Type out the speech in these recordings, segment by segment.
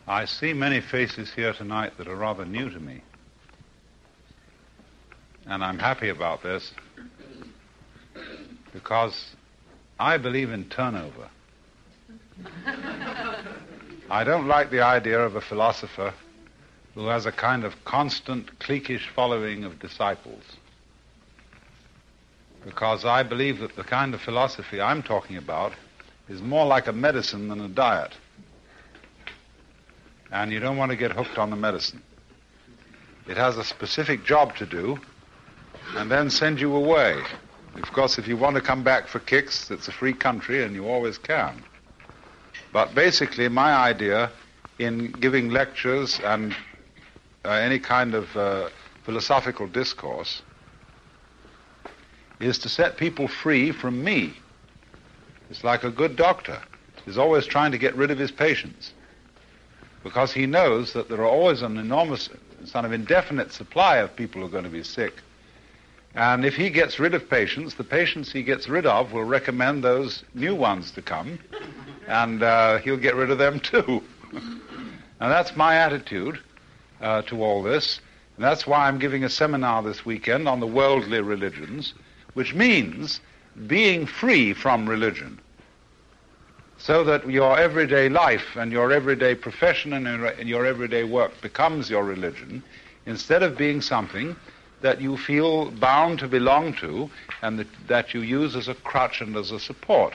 I see many faces here tonight that are rather new to me. And I'm happy about this because I believe in turnover. I don't like the idea of a philosopher who has a kind of constant cliquish following of disciples. Because I believe that the kind of philosophy I'm talking about is more like a medicine than a diet. And you don't want to get hooked on the medicine. It has a specific job to do and then send you away. Of course, if you want to come back for kicks, it's a free country and you always can. But basically, my idea in giving lectures and any kind of philosophical discourse is to set people free from me. It's like a good doctor. He's always trying to get rid of his patients because he knows that there are always an enormous, sort of indefinite supply of people who are going to be sick. And if he gets rid of patients, the patients he gets rid of will recommend those new ones to come, and he'll get rid of them too. And that's my attitude to all this. And that's why I'm giving a seminar this weekend on the worldly religions, which means being free from religion, so that your everyday life and your everyday profession and your everyday work becomes your religion, instead of being something that you feel bound to belong to and that you use as a crutch and as a support.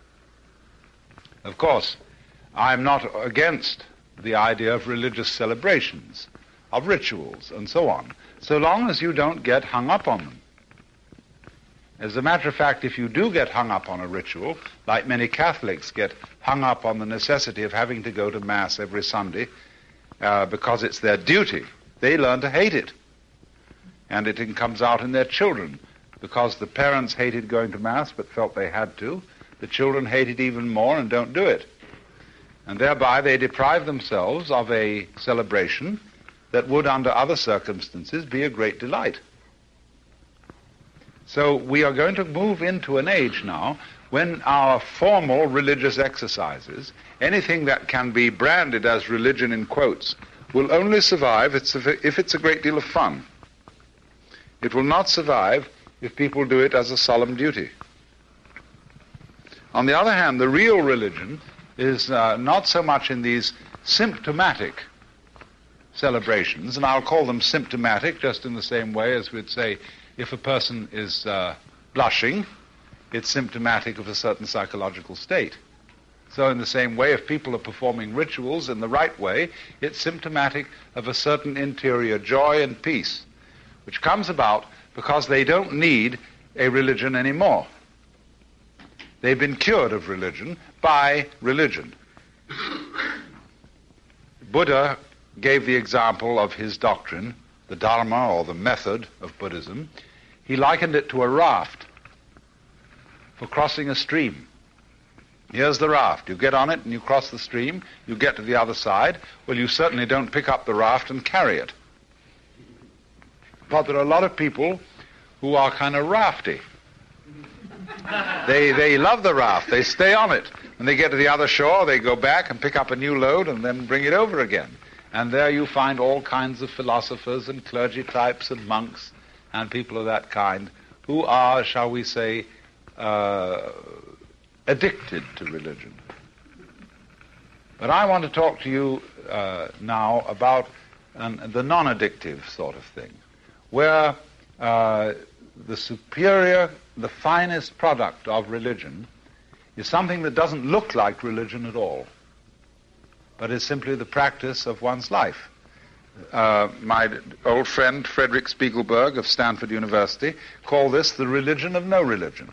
Of course, I'm not against the idea of religious celebrations, of rituals, and so on, so long as you don't get hung up on them. As a matter of fact, if you do get hung up on a ritual, like many Catholics get hung up on the necessity of having to go to Mass every Sunday because it's their duty, they learn to hate it. And it comes out in their children. Because the parents hated going to Mass but felt they had to, the children hate it even more and don't do it. And thereby they deprive themselves of a celebration that would, under other circumstances, be a great delight. So we are going to move into an age now when our formal religious exercises, anything that can be branded as religion in quotes, will only survive if it's a great deal of fun. It will not survive if people do it as a solemn duty. On the other hand, the real religion is not so much in these symptomatic celebrations, and I'll call them symptomatic just in the same way as we'd say if a person is blushing, it's symptomatic of a certain psychological state. So in the same way, if people are performing rituals in the right way, it's symptomatic of a certain interior joy and peace, which comes about because they don't need a religion anymore. They've been cured of religion by religion. Buddha gave the example of his doctrine, the Dharma or the method of Buddhism. He likened it to a raft for crossing a stream. Here's the raft. You get on it and you cross the stream. You get to the other side. Well, you certainly don't pick up the raft and carry it. But there are a lot of people who are kind of rafty. They love the raft. They stay on it. When they get to the other shore, they go back and pick up a new load and then bring it over again. And there you find all kinds of philosophers and clergy types and monks and people of that kind who are, shall we say, addicted to religion. But I want to talk to you now about the non-addictive sort of thing, where the superior, the finest product of religion is something that doesn't look like religion at all, but is simply the practice of one's life. My old friend Frederick Spiegelberg of Stanford University called this the religion of no religion.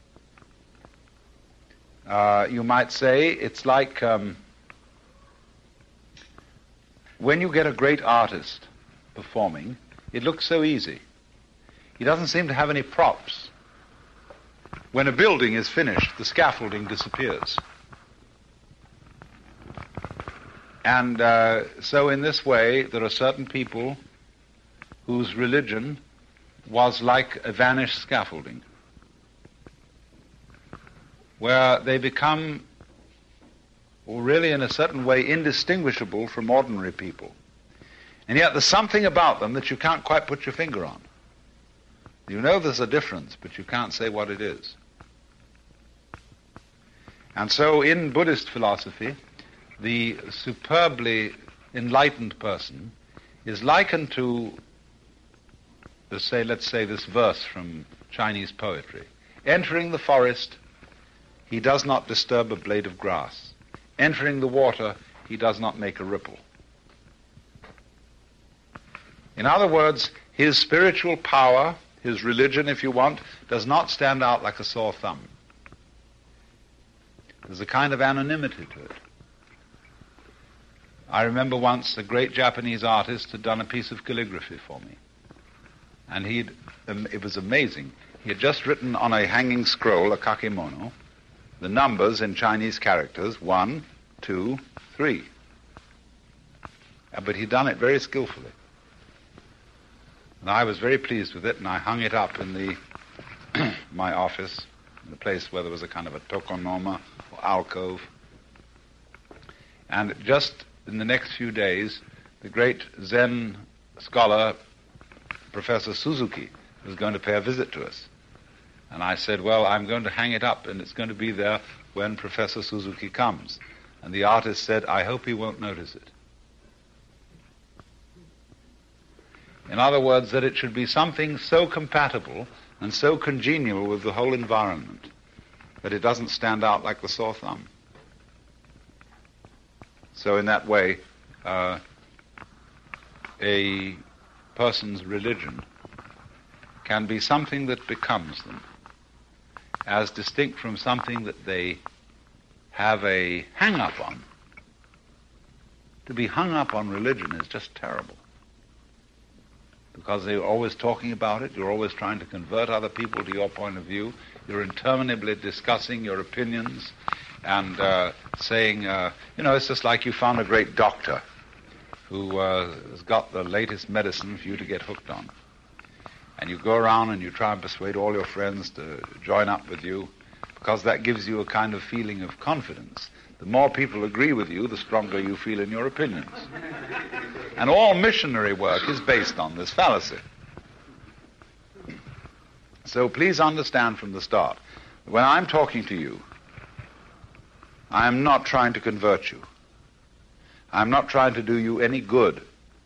You might say it's like when you get a great artist performing, it looks so easy. He doesn't seem to have any props. When a building is finished, the scaffolding disappears. And so in this way, there are certain people whose religion was like a vanished scaffolding, where they become or really in a certain way indistinguishable from ordinary people. And yet there's something about them that you can't quite put your finger on. You know there's a difference, but you can't say what it is. And so in Buddhist philosophy, the superbly enlightened person is likened to, let's say this verse from Chinese poetry. Entering the forest, he does not disturb a blade of grass. Entering the water, he does not make a ripple. In other words, his spiritual power, his religion, if you want, does not stand out like a sore thumb. There's a kind of anonymity to it. I remember once a great Japanese artist had done a piece of calligraphy for me. And it was amazing. He had just written on a hanging scroll, a kakemono, the numbers in Chinese characters, 1, 2, 3. But he'd done it very skillfully. And I was very pleased with it, and I hung it up in my office, in the place where there was a kind of a tokonoma, or alcove. And just in the next few days, the great Zen scholar, Professor Suzuki, was going to pay a visit to us. And I said, well, I'm going to hang it up, and it's going to be there when Professor Suzuki comes. And the artist said, I hope he won't notice it. In other words, that it should be something so compatible and so congenial with the whole environment that it doesn't stand out like the sore thumb. So in that way, a person's religion can be something that becomes them, as distinct from something that they have a hang-up on. To be hung up on religion is just terrible, because they're always talking about it, you're always trying to convert other people to your point of view, you're interminably discussing your opinions, and saying, it's just like you found a great doctor who has got the latest medicine for you to get hooked on. And you go around and you try and persuade all your friends to join up with you, because that gives you a kind of feeling of confidence. The more people agree with you, the stronger you feel in your opinions. And all missionary work is based on this fallacy. So please understand from the start, when I'm talking to you, I am not trying to convert you. I'm not trying to do you any good.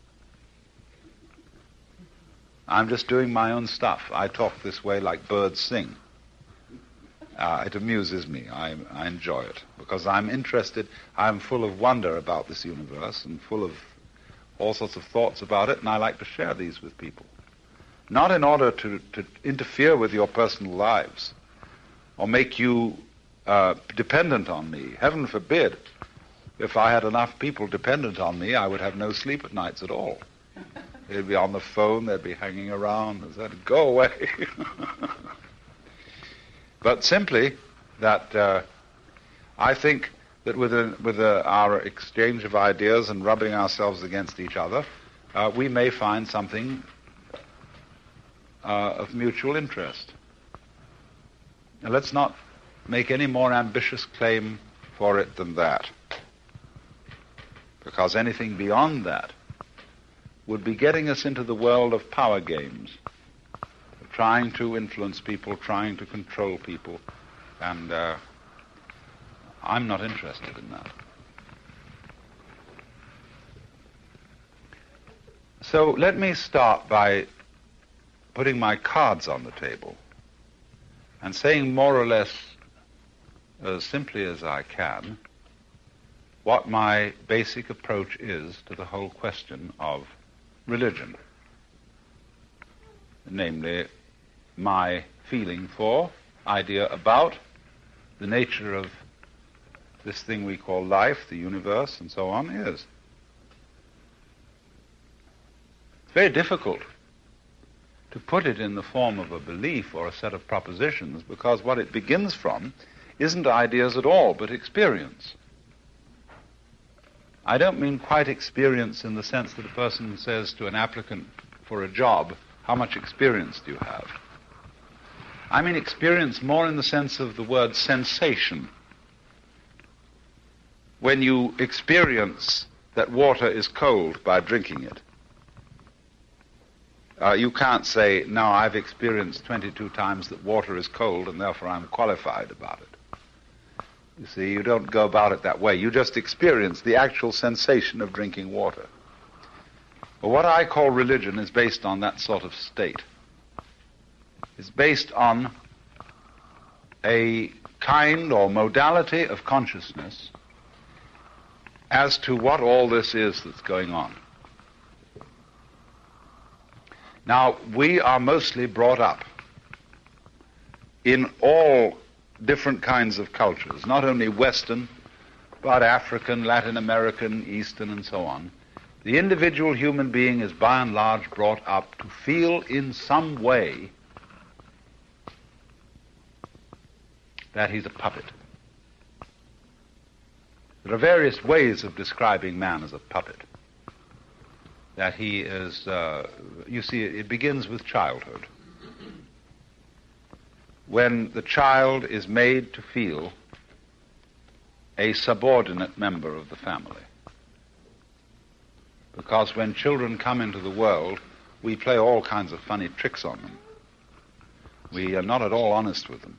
I'm just doing my own stuff. I talk this way like birds sing. It amuses me. I enjoy it because I'm interested. I'm full of wonder about this universe and full of all sorts of thoughts about it, and I like to share these with people. Not in order to interfere with your personal lives or make you dependent on me. Heaven forbid. If I had enough people dependent on me, I would have no sleep at nights at all. They'd be on the phone, they'd be hanging around, they'd go away. But simply that I think that with our exchange of ideas and rubbing ourselves against each other, we may find something of mutual interest. Now, let's not make any more ambitious claim for it than that, because anything beyond that would be getting us into the world of power games, trying to influence people, trying to control people, and I'm not interested in that. So let me start by putting my cards on the table and saying more or less as simply as I can what my basic approach is to the whole question of religion, namely my feeling for, idea about the nature of this thing we call life, the universe, and so on is. It's very difficult to put it in the form of a belief or a set of propositions, because what it begins from isn't ideas at all, but experience. I don't mean quite experience in the sense that a person says to an applicant for a job, how much experience do you have? I mean experience more in the sense of the word sensation. when you experience that water is cold by drinking it, you can't say, no, I've experienced 22 times that water is cold and therefore I'm qualified about it. You see, you don't go about it that way. You just experience the actual sensation of drinking water. But what I call religion is based on that sort of state. It's based on a kind or modality of consciousness as to what all this is that's going on. Now, we are mostly brought up in all different kinds of cultures, not only Western, but African, Latin American, Eastern, and so on. The individual human being is by and large brought up to feel in some way that he's a puppet. There are various ways of describing man as a puppet. That he is, you see, it begins with childhood. When the child is made to feel a subordinate member of the family. Because when children come into the world, we play all kinds of funny tricks on them. We are not at all honest with them.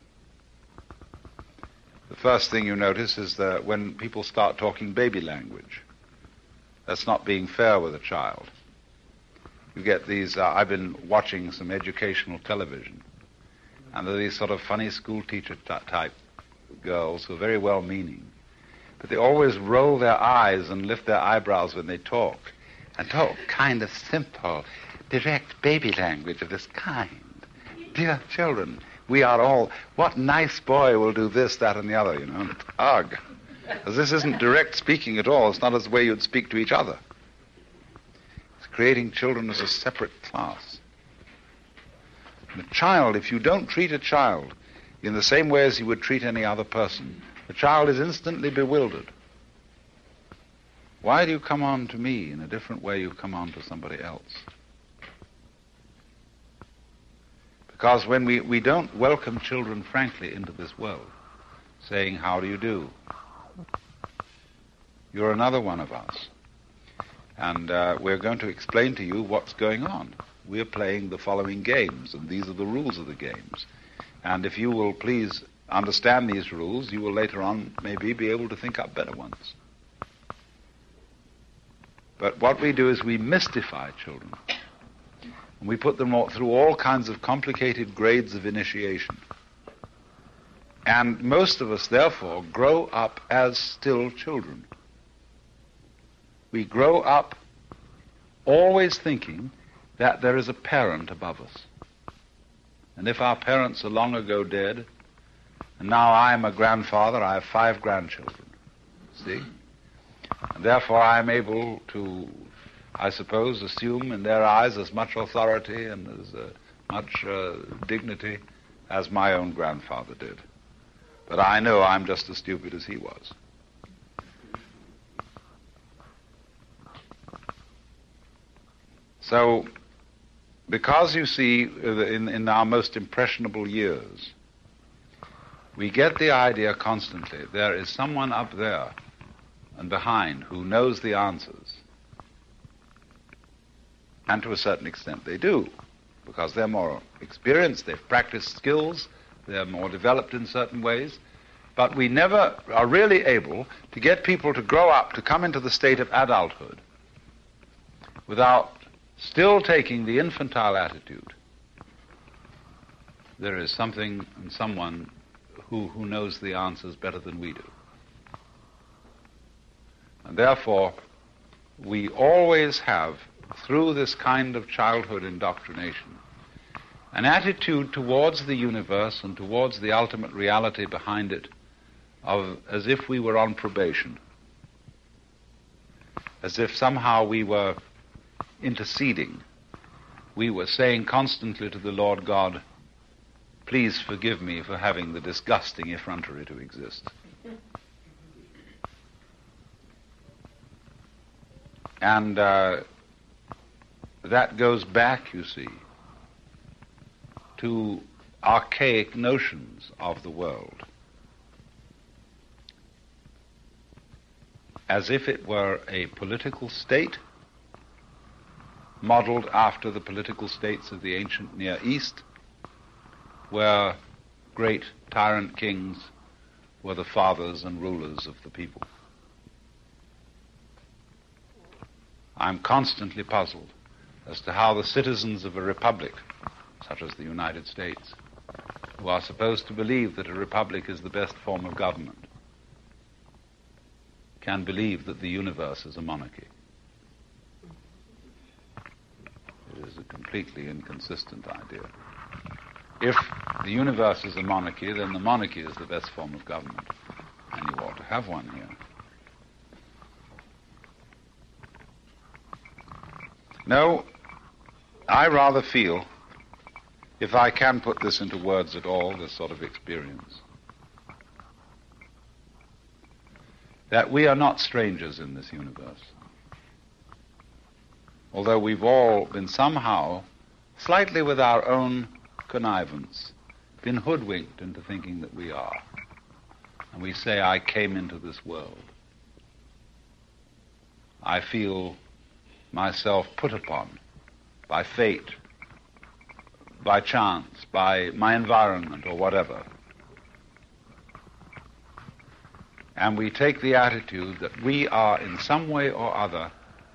The first thing you notice is that when people start talking baby language, that's not being fair with a child. You get these, I've been watching some educational television, and there are these sort of funny school teacher type girls who are very well-meaning, but they always roll their eyes and lift their eyebrows when they talk, and talk kind of simple, direct baby language of this kind. Dear children, we are all, what nice boy will do this, that, and the other, you know, ugh. Because this isn't direct speaking at all. It's not as the way you'd speak to each other. It's creating children as a separate class. And a child, if you don't treat a child in the same way as you would treat any other person, the child is instantly bewildered. Why do you come on to me in a different way you come on to somebody else? Because when we don't welcome children frankly into this world, saying, how do you do? You're another one of us. And we're going to explain to you what's going on. We're playing the following games, and these are the rules of the games. And if you will please understand these rules, you will later on maybe be able to think up better ones. But what we do is we mystify children. And we put them through all kinds of complicated grades of initiation. And most of us, therefore, grow up as still children. We grow up always thinking that there is a parent above us. And if our parents are long ago dead, and now I am a grandfather, I have 5 grandchildren. See? And therefore I am able to, I suppose, assume in their eyes as much authority and as much dignity as my own grandfather did. But I know I'm just as stupid as he was. So, because you see, in our most impressionable years, we get the idea constantly, there is someone up there and behind who knows the answers. And to a certain extent they do, because they're more experienced, they've practiced skills, they're more developed in certain ways. But we never are really able to get people to grow up, to come into the state of adulthood, without still taking the infantile attitude. There is something and someone who knows the answers better than we do. And therefore, we always have, through this kind of childhood indoctrination, an attitude towards the universe and towards the ultimate reality behind it of as if we were on probation, as if somehow we were interceding. We were saying constantly to the Lord God, please forgive me for having the disgusting effrontery to exist. And that goes back, you see, to archaic notions of the world. as if it were a political state modeled after the political states of the ancient Near East, where great tyrant kings were the fathers and rulers of the people. I'm constantly puzzled as to how the citizens of a republic, such as the United States, who are supposed to believe that a republic is the best form of government, can believe that the universe is a monarchy. It is a completely inconsistent idea. If the universe is a monarchy, then the monarchy is the best form of government, and you ought to have one here. No, I rather feel, if I can put this into words at all, this sort of experience, that we are not strangers in this universe. Although we've all been somehow, slightly with our own connivance, been hoodwinked into thinking that we are. And we say, I came into this world. I feel myself put upon by fate, by chance, by my environment or whatever. And we take the attitude that we are in some way or other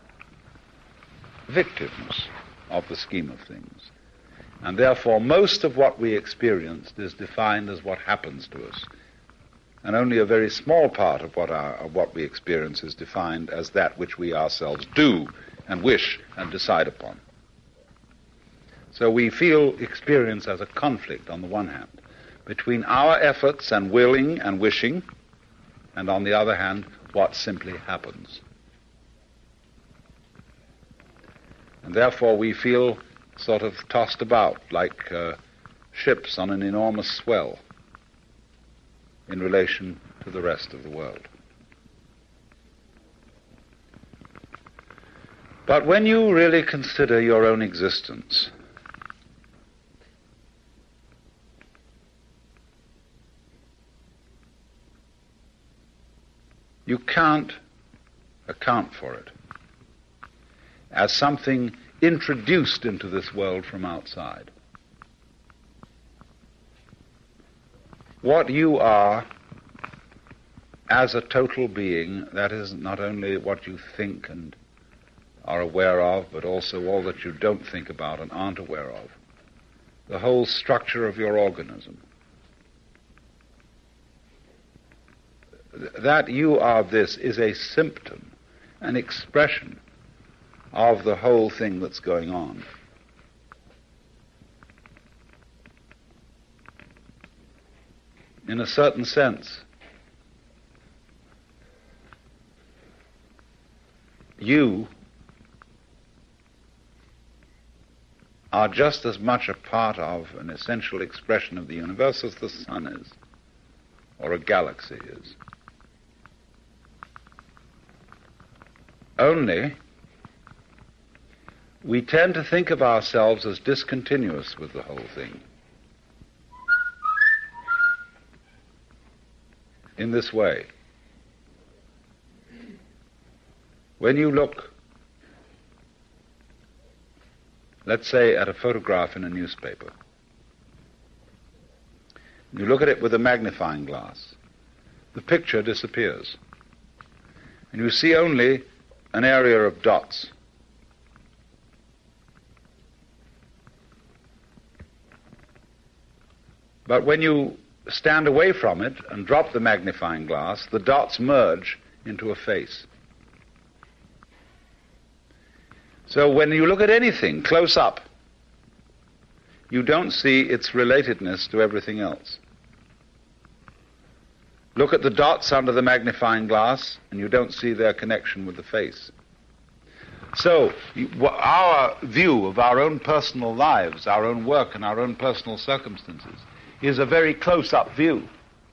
victims of the scheme of things. And therefore most of what we experienced is defined as what happens to us. And only a very small part of what we experience is defined as that which we ourselves do and wish and decide upon. So we feel experience as a conflict, on the one hand, between our efforts and willing and wishing, and on the other hand, what simply happens. And therefore we feel sort of tossed about like ships on an enormous swell in relation to the rest of the world. But when you really consider your own existence, you can't account for it as something introduced into this world from outside. What you are as a total being, that is not only what you think and are aware of, but also all that you don't think about and aren't aware of. The whole structure of your organism. That you are this is a symptom, an expression of the whole thing that's going on. In a certain sense, you are just as much a part of an essential expression of the universe as the sun is, or a galaxy is. Only, we tend to think of ourselves as discontinuous with the whole thing. In this way, when you look, let's say, at a photograph in a newspaper, you look at it with a magnifying glass, the picture disappears, and you see only an area of dots. But when you stand away from it and drop the magnifying glass, the dots merge into a face. So when you look at anything close up, you don't see its relatedness to everything else. Look at the dots under the magnifying glass, and you don't see their connection with the face. So our view of our own personal lives, our own work, and our own personal circumstances is a very close-up view.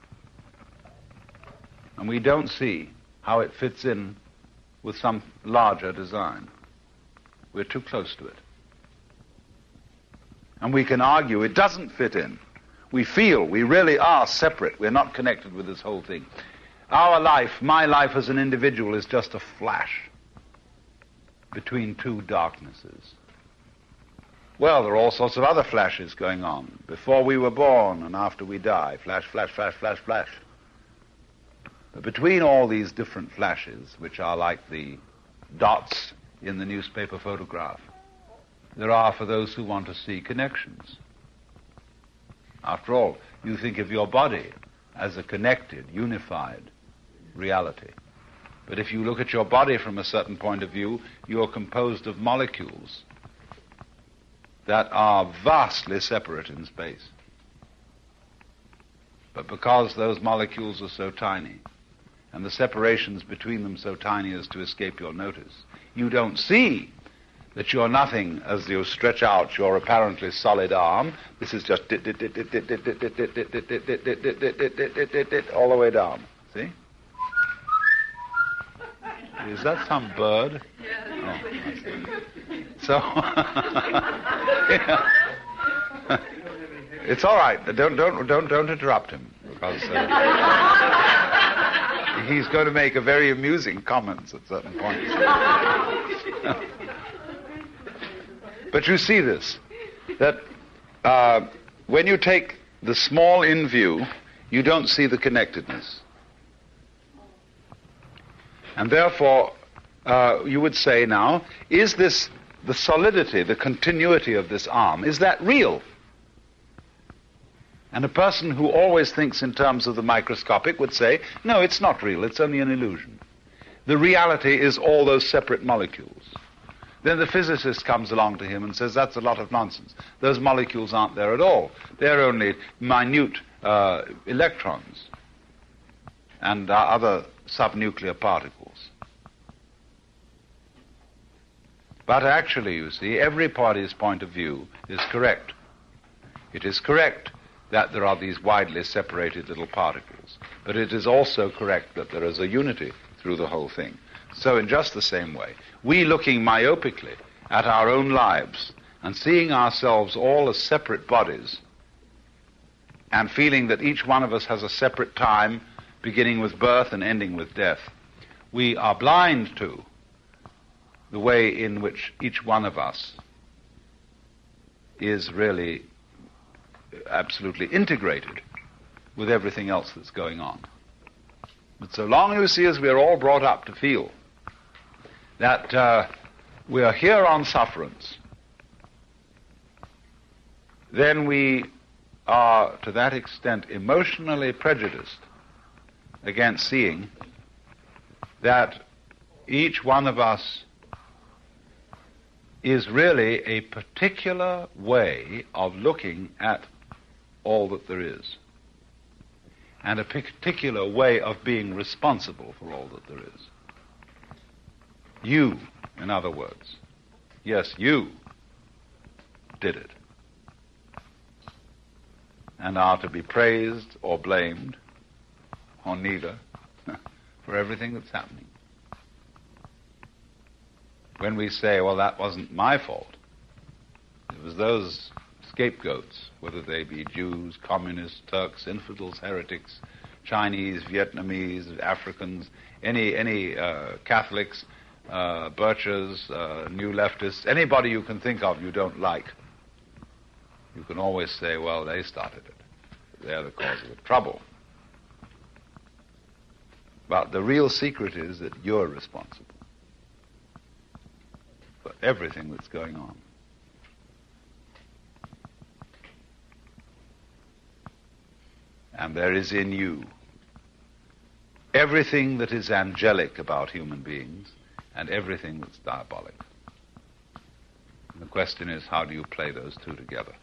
And we don't see how it fits in with some larger design. We're too close to it. And we can argue it doesn't fit in. We feel we really are separate. We're not connected with this whole thing. Our life, my life as an individual, is just a flash between two darknesses. Well, there are all sorts of other flashes going on. Before we were born and after we die. Flash, flash, flash, flash, flash. But between all these different flashes, which are like the dots in the newspaper photograph, there are, for those who want to see, connections. After all, you think of your body as a connected, unified reality. But if you look at your body from a certain point of view, you are composed of molecules that are vastly separate in space. But because those molecules are so tiny, and the separations between them so tiny as to escape your notice, you don't see that you're nothing as you stretch out your apparently solid arm. This is just all the way down. See? Is that some bird? Yeah. Oh, so it's all right. Don't interrupt him, because he's going to make a very amusing comments at certain points. But you see this, that when you take the small in view, you don't see the connectedness. And therefore, you would say now, is this the solidity, the continuity of this arm, is that real? And a person who always thinks in terms of the microscopic would say, no, it's not real, it's only an illusion. The reality is all those separate molecules. Then the physicist comes along to him and says, that's a lot of nonsense. Those molecules aren't there at all. They're only minute electrons and other subnuclear particles. But actually, you see, every party's point of view is correct. It is correct that there are these widely separated little particles, but it is also correct that there is a unity through the whole thing. So in just the same way, we looking myopically at our own lives and seeing ourselves all as separate bodies and feeling that each one of us has a separate time beginning with birth and ending with death, we are blind to the way in which each one of us is really absolutely integrated with everything else that's going on. But so long, you see, as we are all brought up to feel that we are here on sufferance, then we are to that extent emotionally prejudiced against seeing that each one of us is really a particular way of looking at all that there is, and a particular way of being responsible for all that there is. You, in other words, yes, you did it, and are to be praised or blamed, or neither, for everything that's happening. When we say, well, that wasn't my fault, it was those scapegoats, whether they be Jews, communists, Turks, infidels, heretics, Chinese, Vietnamese, Africans, any Catholics, Birchers, New Leftists, anybody you can think of you don't like, you can always say, well, they started it. They're the cause of the trouble. But the real secret is that you're responsible for everything that's going on. And there is in you everything that is angelic about human beings and everything that's diabolic. And the question is, how do you play those two together?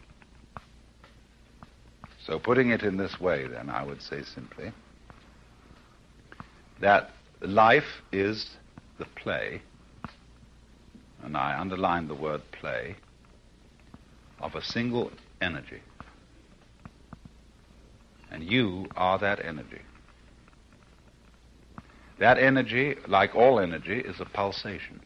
So putting it in this way, then, I would say simply that life is the play, and I underline the word play, of a single energy. And you are that energy. That energy, like all energy, is a pulsation.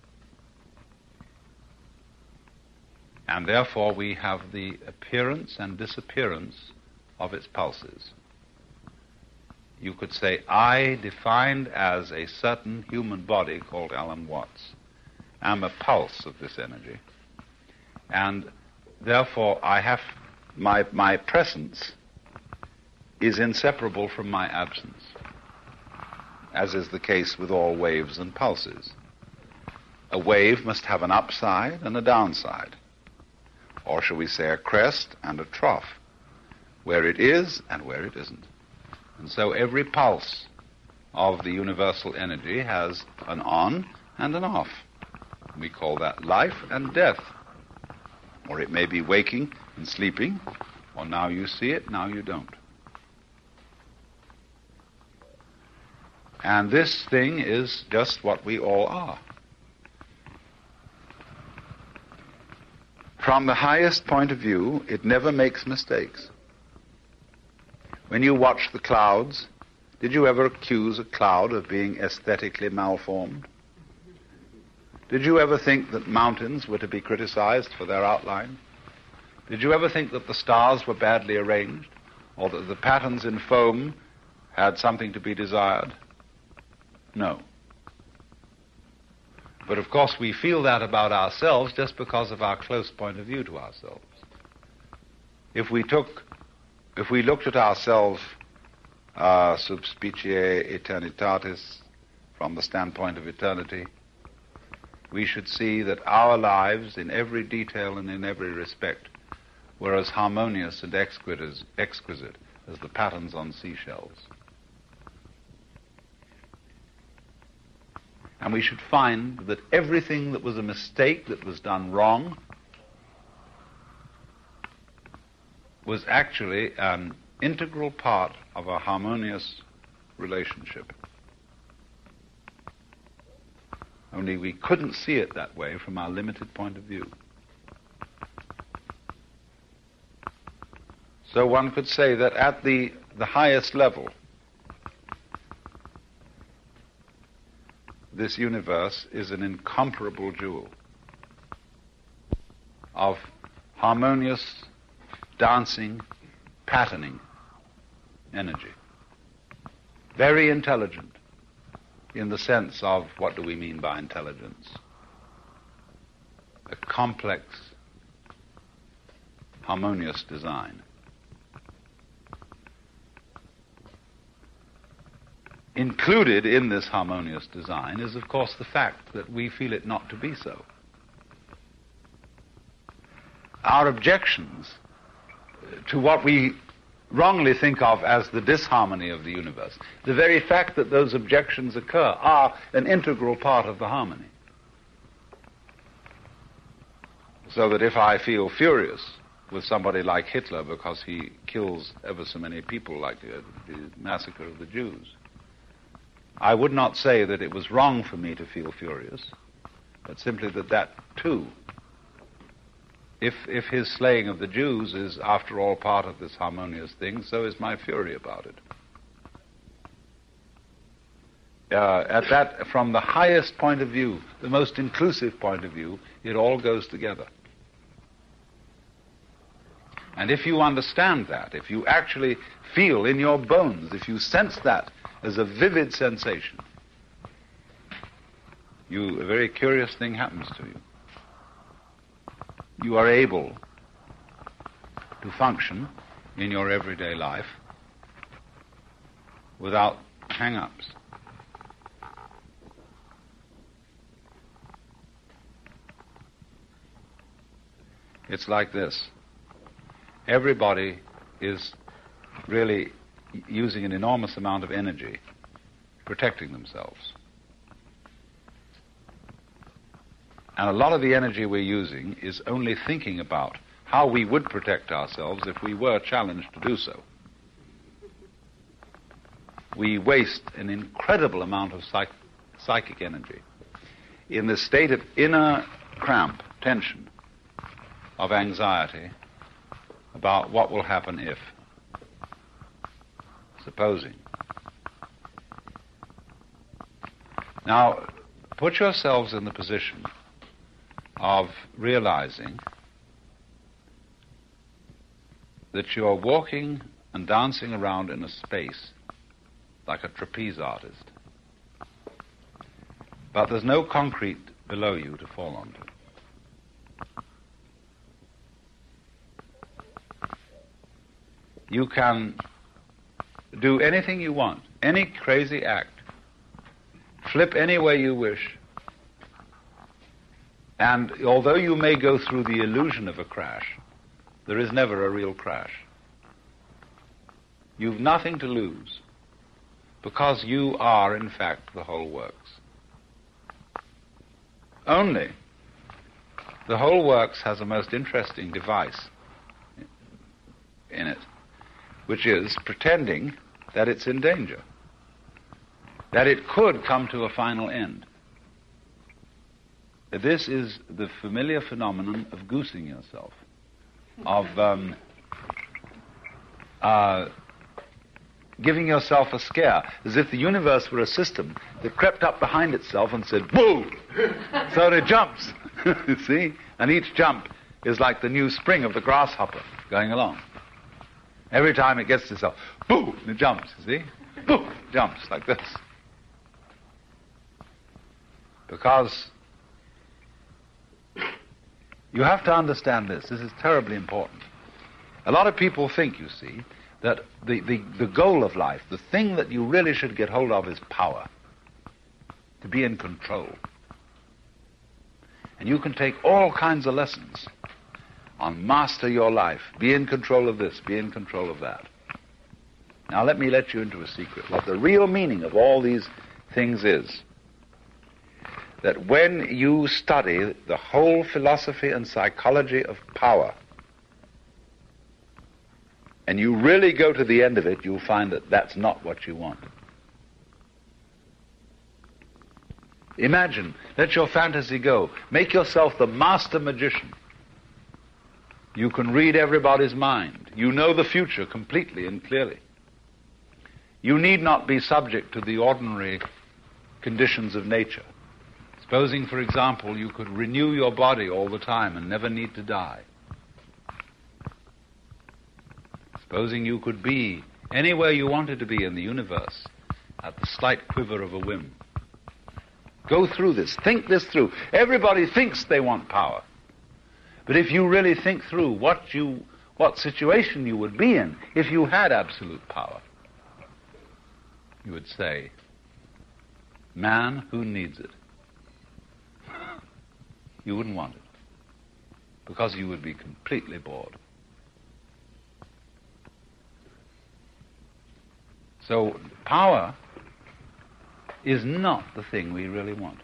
And therefore we have the appearance and disappearance of its pulses. you could say, I, defined as a certain human body called Alan Watts, am a pulse of this energy. And therefore, I have my presence is inseparable from my absence, as is the case with all waves and pulses. A wave must have an upside and a downside, or shall we say a crest and a trough, where it is and where it isn't. And so every pulse of the universal energy has an on and an off. We call that life and death. Or it may be waking and sleeping, or now you see it, now you don't. And this thing is just what we all are. From the highest point of view, it never makes mistakes. When you watch the clouds, did you ever accuse a cloud of being aesthetically malformed? Did you ever think that mountains were to be criticized for their outline? Did you ever think that the stars were badly arranged, or that the patterns in foam had something to be desired? No. But of course we feel that about ourselves just because of our close point of view to ourselves. If we looked at ourselves sub specie eternitatis, from the standpoint of eternity, we should see that our lives, in every detail and in every respect, were as harmonious and exquisite as the patterns on seashells. And we should find that everything that was a mistake, that was done wrong, was actually an integral part of a harmonious relationship. Only we couldn't see it that way from our limited point of view. So one could say that at the highest level, this universe is an incomparable jewel of harmonious, dancing, patterning energy. Very intelligent, in the sense of, what do we mean by intelligence? A complex, harmonious design. Included in this harmonious design is, of course, the fact that we feel it not to be so. Our objections to what we wrongly think of as the disharmony of the universe, the very fact that those objections occur are an integral part of the harmony. So that if I feel furious with somebody like Hitler because he kills ever so many people, like the massacre of the Jews, I would not say that it was wrong for me to feel furious, but simply that too, if his slaying of the Jews is after all part of this harmonious thing, so is my fury about it. At that, from the highest point of view, the most inclusive point of view, it all goes together. And if you understand that, if you actually feel in your bones, if you sense that as a vivid sensation, a very curious thing happens to you. You are able to function in your everyday life without hang-ups. It's like this. Everybody is really using an enormous amount of energy protecting themselves. And a lot of the energy we're using is only thinking about how we would protect ourselves if we were challenged to do so. We waste an incredible amount of psychic energy in the state of inner cramp, tension, of anxiety about what will happen if, supposing. Now, put yourselves in the position of realizing that you're walking and dancing around in a space like a trapeze artist. But there's no concrete below you to fall onto. You can do anything you want, any crazy act, flip any way you wish, and although you may go through the illusion of a crash, there is never a real crash. You've nothing to lose, because you are, in fact, the whole works. Only the whole works has a most interesting device in it, which is pretending that it's in danger, that it could come to a final end. This is the familiar phenomenon of goosing yourself, of giving yourself a scare, as if the universe were a system that crept up behind itself and said, "Boo!" So it jumps, you see? And each jump is like the new spring of the grasshopper going along. Every time it gets to itself, boo, and it jumps, you see? Boo, jumps like this. Because you have to understand this. This is terribly important. A lot of people think, you see, that the goal of life, the thing that you really should get hold of is power, to be in control. And you can take all kinds of lessons on master your life, be in control of this, be in control of that. Now let me let you into a secret. What the real meaning of all these things is that when you study the whole philosophy and psychology of power, and you really go to the end of it, you'll find that that's not what you want. Imagine, let your fantasy go. Make yourself the master magician. You can read everybody's mind. You know the future completely and clearly. You need not be subject to the ordinary conditions of nature. Supposing, for example, you could renew your body all the time and never need to die. Supposing you could be anywhere you wanted to be in the universe at the slight quiver of a whim. Go through this. Think this through. Everybody thinks they want power. But if you really think through what situation you would be in if you had absolute power, you would say, man, who needs it? You wouldn't want it, because you would be completely bored. So power is not the thing we really want.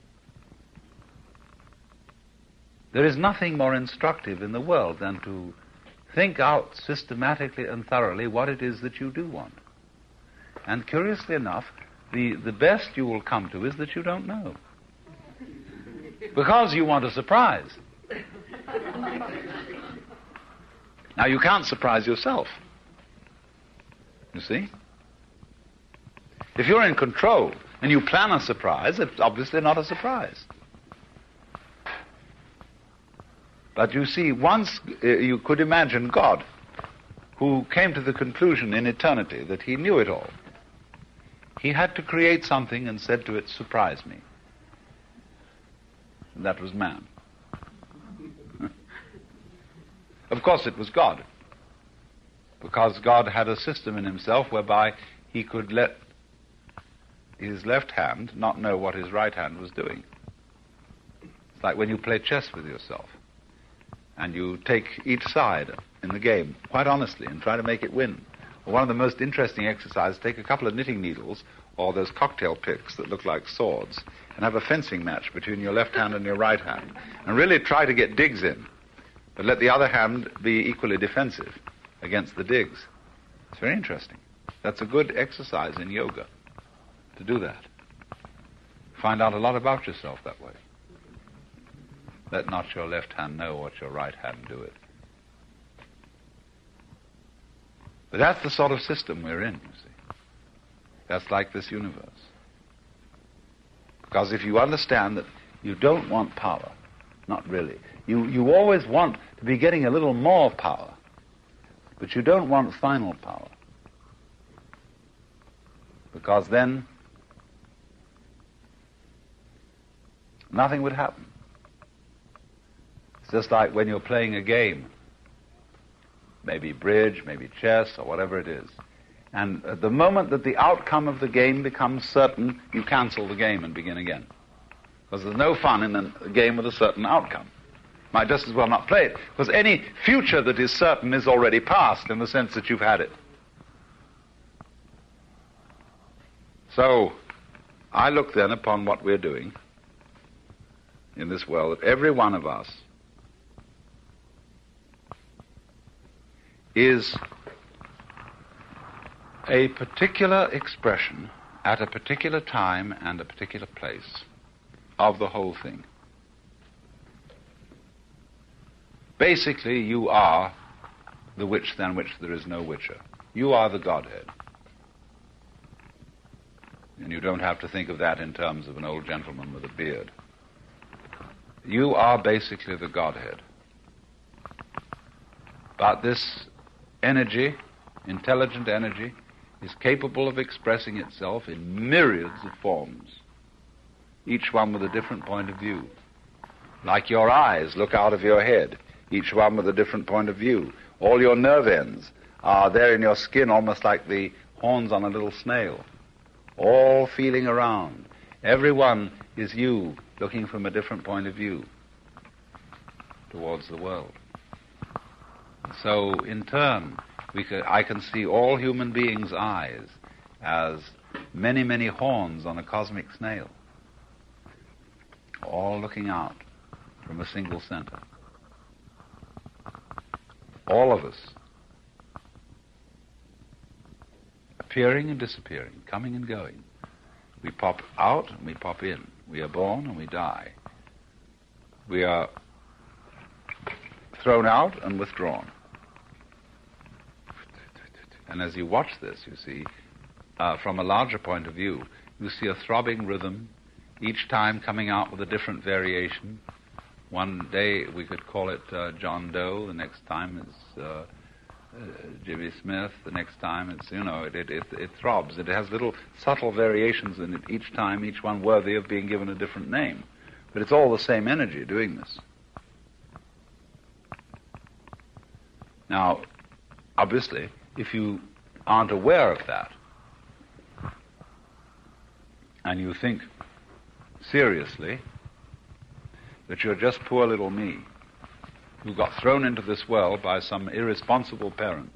There is nothing more instructive in the world than to think out systematically and thoroughly what it is that you do want. And curiously enough, the best you will come to is that you don't know. Because you want a surprise. Now, you can't surprise yourself. You see? If you're in control and you plan a surprise, it's obviously not a surprise. But you see, once you could imagine God, who came to the conclusion in eternity that he knew it all. He had to create something and said to it, "Surprise me." And that was man. Of course it was God, because God had a system in himself whereby he could let his left hand not know what his right hand was doing. It's like when you play chess with yourself, and you take each side in the game quite honestly and try to make it win. Well, one of the most interesting exercises, take a couple of knitting needles or those cocktail picks that look like swords and have a fencing match between your left hand and your right hand, and really try to get digs in, but let the other hand be equally defensive against the digs. It's very interesting. That's a good exercise in yoga, to do that. Find out a lot about yourself that way. Let not your left hand know what your right hand doeth. But that's the sort of system we're in, you see. That's like this universe. Because if you understand that you don't want power, not really, you always want to be getting a little more power, but you don't want final power. because then nothing would happen. It's just like when you're playing a game, maybe bridge, maybe chess, or whatever it is. And at the moment that the outcome of the game becomes certain, you cancel the game and begin again. Because there's no fun in a game with a certain outcome. Might just as well not play it, because any future that is certain is already past in the sense that you've had it. So, I look then upon what we're doing in this world, that every one of us is a particular expression at a particular time and a particular place of the whole thing. Basically, you are the which than which there is no whicher. You are the Godhead. And you don't have to think of that in terms of an old gentleman with a beard. You are basically the Godhead. But this energy, intelligent energy, is capable of expressing itself in myriads of forms, each one with a different point of view. Like your eyes look out of your head, each one with a different point of view. All your nerve ends are there in your skin, almost like the horns on a little snail, all feeling around. Every one is you looking from a different point of view towards the world. So, in turn, I can see all human beings' eyes as many, many horns on a cosmic snail, all looking out from a single center. All of us, appearing and disappearing, coming and going. We pop out and we pop in. We are born and we die. We are thrown out and withdrawn. And as you watch this, you see, from a larger point of view, you see a throbbing rhythm, each time coming out with a different variation. One day we could call it John Doe, the next time it's Jimmy Smith, the next time it's, it throbs. It has little subtle variations in it each time, each one worthy of being given a different name. But it's all the same energy doing this. Now, obviously, if you aren't aware of that, and you think seriously that you're just poor little me, who got thrown into this world by some irresponsible parents,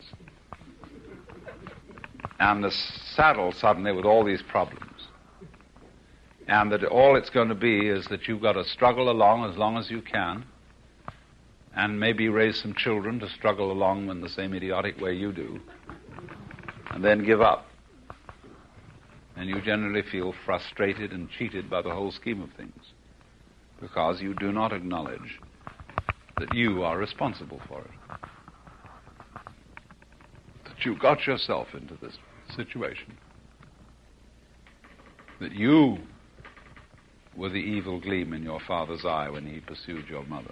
and the saddle suddenly with all these problems, and that all it's going to be is that you've got to struggle along as you can, and maybe raise some children to struggle along in the same idiotic way you do, and then give up. And you generally feel frustrated and cheated by the whole scheme of things, because you do not acknowledge that you are responsible for it. That you got yourself into this situation. That you were the evil gleam in your father's eye when he pursued your mother.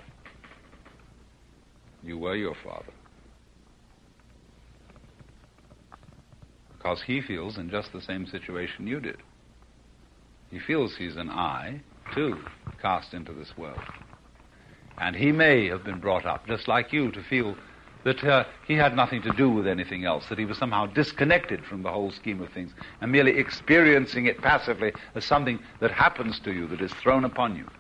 You were your father. Because he feels in just the same situation you did. He feels he's an eye, too, cast into this world. And he may have been brought up, just like you, to feel that he had nothing to do with anything else, that he was somehow disconnected from the whole scheme of things, and merely experiencing it passively as something that happens to you, that is thrown upon you.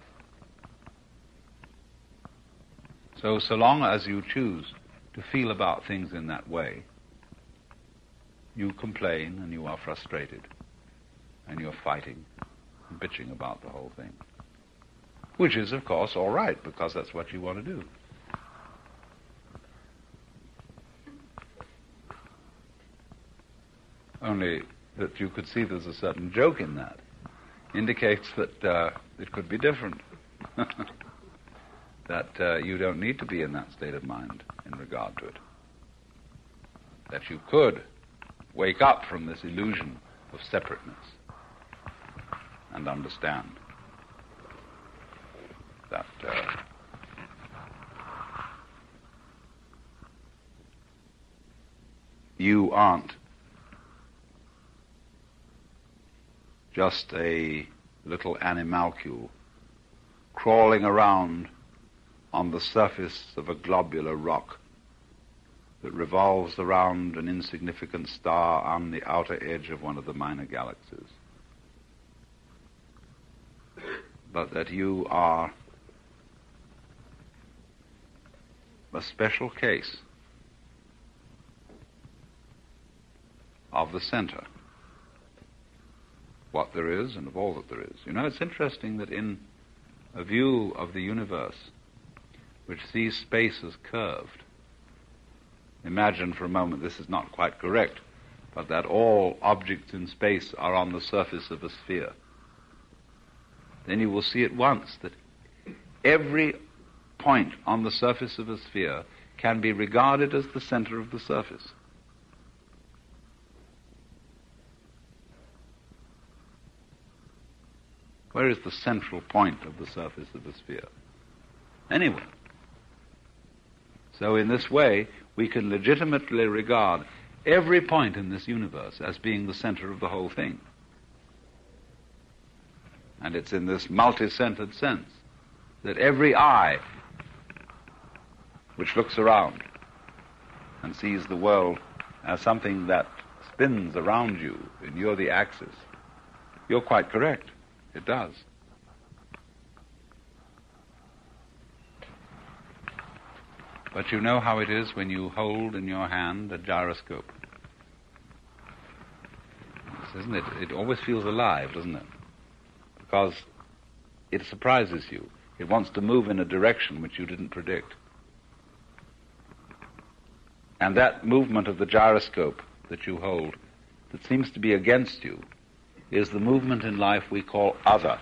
So long as you choose to feel about things in that way, you complain and you are frustrated, and you're fighting and bitching about the whole thing. Which is, of course, all right, because that's what you want to do. Only that you could see there's a certain joke in that. Indicates that it could be different. That you don't need to be in that state of mind in regard to it. That you could wake up from this illusion of separateness and understand that you aren't just a little animalcule crawling around on the surface of a globular rock that revolves around an insignificant star on the outer edge of one of the minor galaxies. But that you are a special case of the center, what there is and of all that there is. You know, it's interesting that in a view of the universe which sees space as curved, imagine for a moment, this is not quite correct, but that all objects in space are on the surface of a sphere. Then you will see at once that every point on the surface of a sphere can be regarded as the center of the surface. Where is the central point of the surface of a sphere? Anywhere. So in this way, we can legitimately regard every point in this universe as being the center of the whole thing. And it's in this multi-centered sense that every eye which looks around and sees the world as something that spins around you and you're the axis, you're quite correct. It does. But you know how it is when you hold in your hand a gyroscope. Isn't it? It always feels alive, doesn't it? Because it surprises you. It wants to move in a direction which you didn't predict. And that movement of the gyroscope that you hold, that seems to be against you, is the movement in life we call other,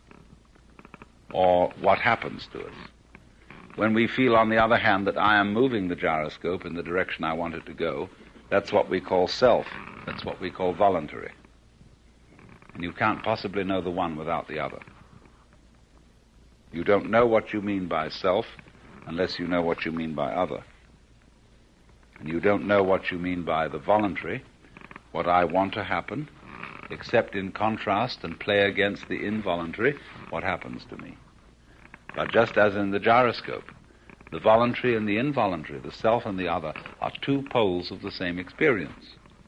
or what happens to us. When we feel, on the other hand, that I am moving the gyroscope in the direction I want it to go, that's what we call self. That's what we call voluntary. And you can't possibly know the one without the other. You don't know what you mean by self unless you know what you mean by other. And you don't know what you mean by the voluntary, what I want to happen, except in contrast and play against the involuntary, what happens to me. But just as in the gyroscope, the voluntary and the involuntary, the self and the other, are two poles of the same experience.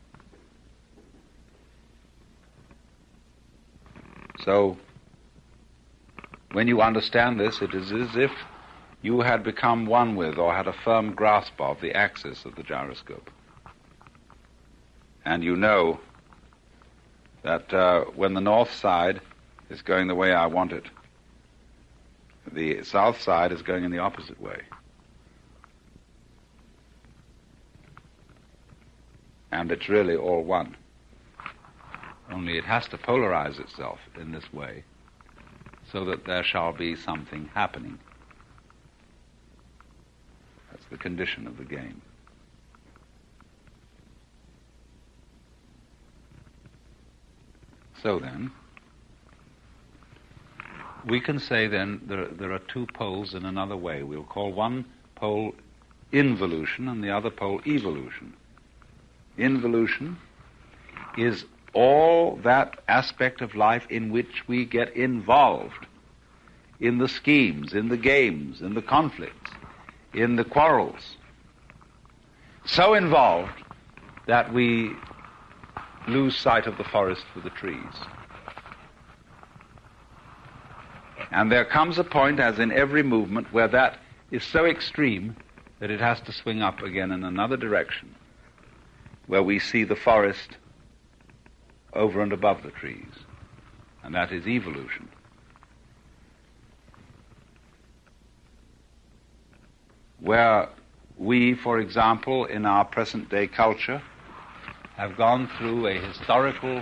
So, when you understand this, it is as if you had become one with, or had a firm grasp of, the axis of the gyroscope. And you know that when the north side is going the way I want it, the south side is going in the opposite way. And it's really all one. Only it has to polarize itself in this way so that there shall be something happening. That's the condition of the game. So then, we can say then there are two poles in another way. We'll call one pole involution and the other pole evolution. Involution is all that aspect of life in which we get involved in the schemes, in the games, in the conflicts, in the quarrels. So involved that we lose sight of the forest for the trees. And there comes a point, as in every movement, where that is so extreme that it has to swing up again in another direction, where we see the forest over and above the trees. And that is evolution. Where we, for example, in our present-day culture, have gone through a historical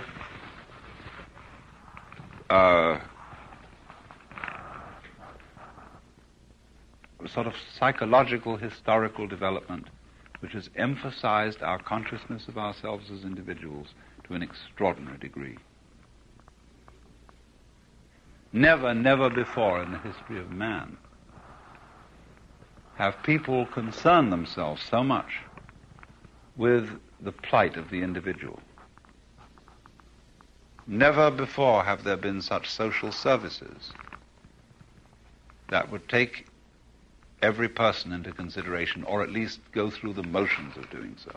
sort of psychological historical development which has emphasized our consciousness of ourselves as individuals to an extraordinary degree. Never before in the history of man have people concerned themselves so much with the plight of the individual. Never before have there been such social services that would take every person into consideration, or at least go through the motions of doing so.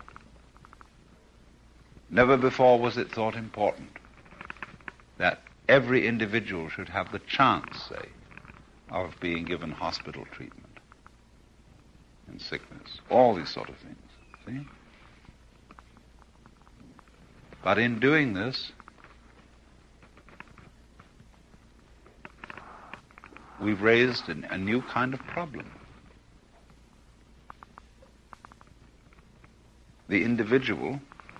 Never before was it thought important that every individual should have the chance, say, of being given hospital treatment in sickness, all these sort of things, see? But in doing this, we've raised a new kind of problem. The individual,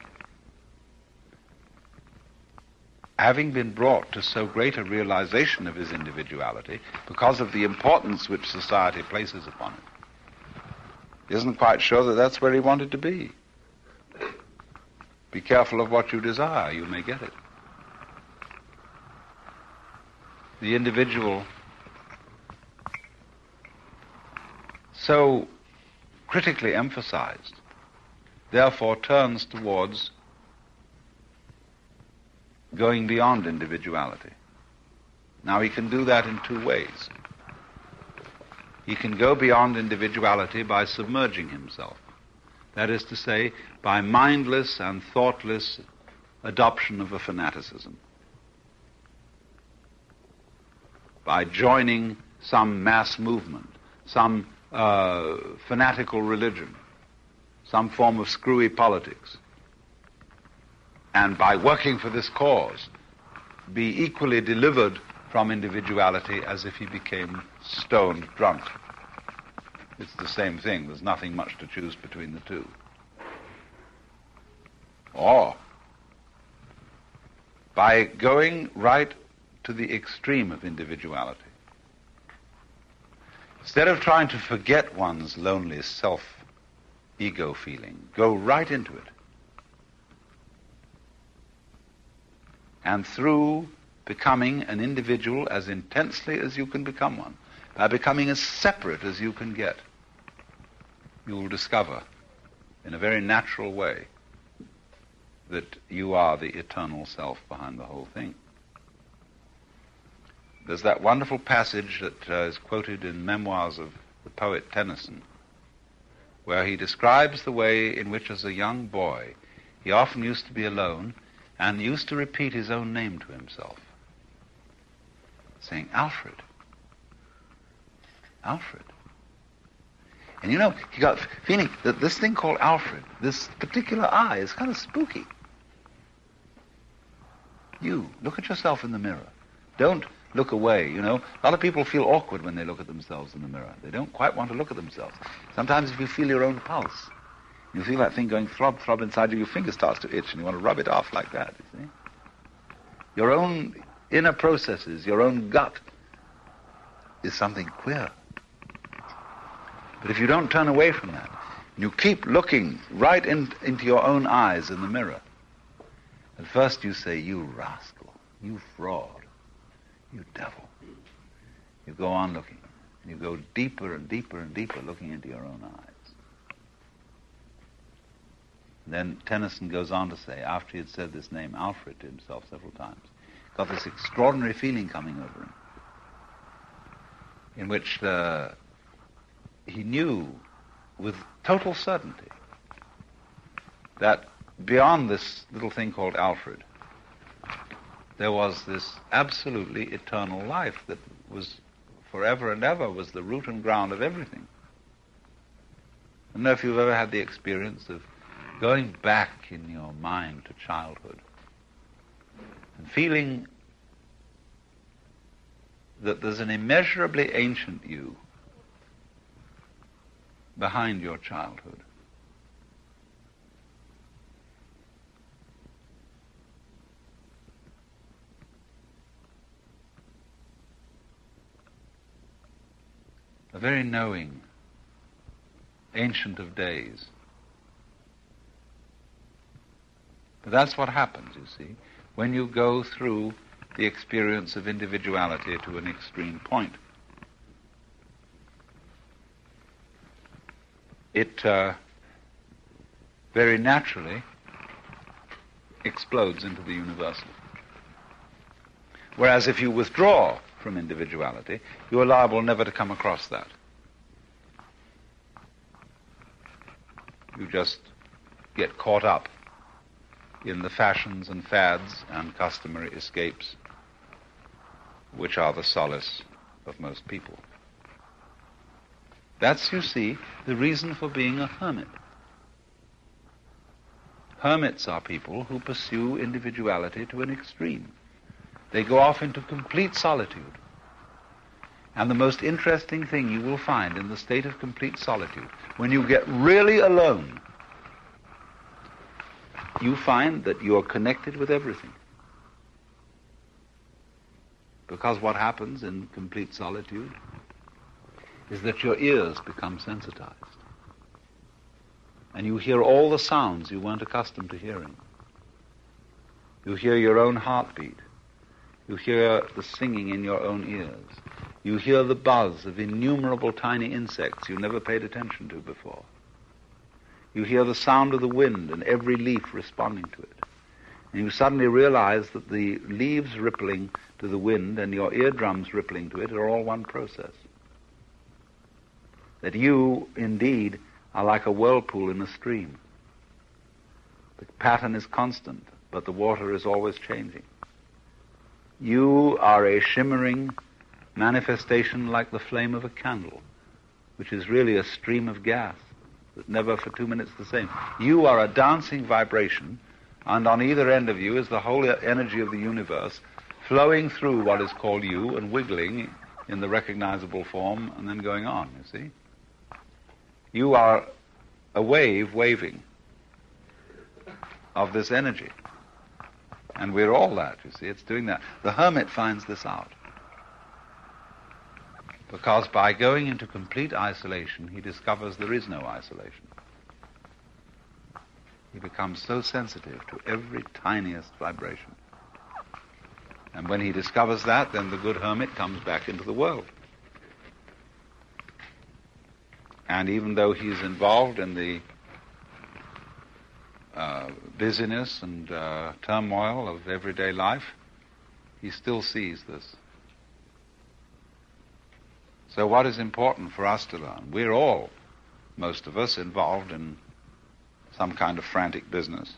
having been brought to so great a realization of his individuality because of the importance which society places upon it, isn't quite sure that that's where he wanted to be. Be careful of what you desire, you may get it. The individual, so critically emphasized, therefore turns towards going beyond individuality. Now, he can do that in two ways. He can go beyond individuality by submerging himself. That is to say, by mindless and thoughtless adoption of a fanaticism. By joining some mass movement, some fanatical religion, some form of screwy politics. And by working for this cause, be equally delivered from individuality as if he became stoned drunk. It's the same thing. There's nothing much to choose between the two. Or by going right to the extreme of individuality. Instead of trying to forget one's lonely self-ego feeling, go right into it. And through becoming an individual as intensely as you can become one, by becoming as separate as you can get, you will discover in a very natural way that you are the eternal self behind the whole thing. There's that wonderful passage that is quoted in Memoirs of the poet Tennyson, where he describes the way in which as a young boy he often used to be alone and used to repeat his own name to himself, saying, Alfred, Alfred. And you know, he got feeling that this thing called Alfred, this particular eye, is kind of spooky. You, look at yourself in the mirror. Don't look away, you know. A lot of people feel awkward when they look at themselves in the mirror. They don't quite want to look at themselves. Sometimes if you feel your own pulse, you feel that thing going throb, throb inside you, your finger starts to itch and you want to rub it off like that, you see. Your own inner processes, your own gut is something queer. But if you don't turn away from that, you keep looking right into your own eyes in the mirror, at first you say, you rascal, you fraud, you devil. You go on looking. You go deeper and deeper and deeper looking into your own eyes. And then Tennyson goes on to say, after he had said this name Alfred to himself several times, got this extraordinary feeling coming over him, in which he knew with total certainty that beyond this little thing called Alfred, there was this absolutely eternal life that was forever and ever, was the root and ground of everything. I don't know if you've ever had the experience of going back in your mind to childhood and feeling that there's an immeasurably ancient you behind your childhood. A very knowing, ancient of days. But that's what happens, you see, when you go through the experience of individuality to an extreme point. It very naturally explodes into the universal. Whereas if you withdraw from individuality, you are liable never to come across that. You just get caught up in the fashions and fads and customary escapes, which are the solace of most people. That's, you see, the reason for being a hermit. Hermits are people who pursue individuality to an extreme. They go off into complete solitude. And the most interesting thing you will find in the state of complete solitude, when you get really alone, you find that you are connected with everything. Because what happens in complete solitude is that your ears become sensitized. And you hear all the sounds you weren't accustomed to hearing. You hear your own heartbeat. You hear the singing in your own ears. You hear the buzz of innumerable tiny insects you never paid attention to before. You hear the sound of the wind and every leaf responding to it. And you suddenly realize that the leaves rippling to the wind and your eardrums rippling to it are all one process. That you, indeed, are like a whirlpool in a stream. The pattern is constant, but the water is always changing. You are a shimmering manifestation like the flame of a candle, which is really a stream of gas that never for 2 minutes the same. You are a dancing vibration, and on either end of you is the whole energy of the universe flowing through what is called you and wiggling in the recognizable form and then going on, you see. You are a wave waving of this energy. And we're all that, you see. It's doing that. The hermit finds this out. Because by going into complete isolation, he discovers there is no isolation. He becomes so sensitive to every tiniest vibration. And when he discovers that, then the good hermit comes back into the world. And even though he's involved in the busyness and turmoil of everyday life, he still sees this. So what is important for us to learn? We're all, most of us, involved in some kind of frantic business.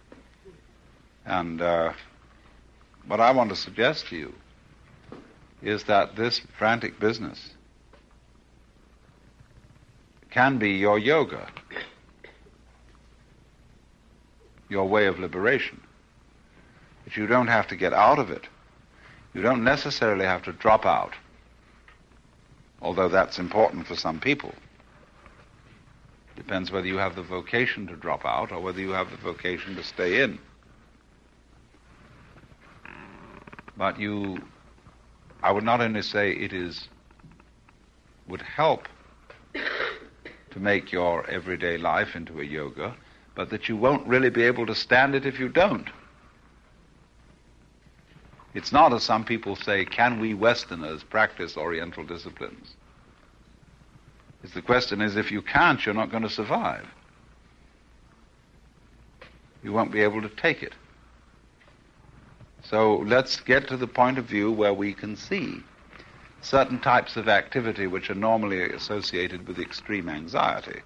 And what I want to suggest to you is that this frantic business can be your yoga, your way of liberation. But you don't have to get out of it. You don't necessarily have to drop out, although that's important for some people. Depends whether you have the vocation to drop out or whether you have the vocation to stay in. But I would not only say would help to make your everyday life into a yoga, but that you won't really be able to stand it if you don't. It's not, as some people say, can we Westerners practice Oriental disciplines? The question is, if you can't, you're not going to survive. You won't be able to take it. So let's get to the point of view where we can see certain types of activity which are normally associated with extreme anxiety,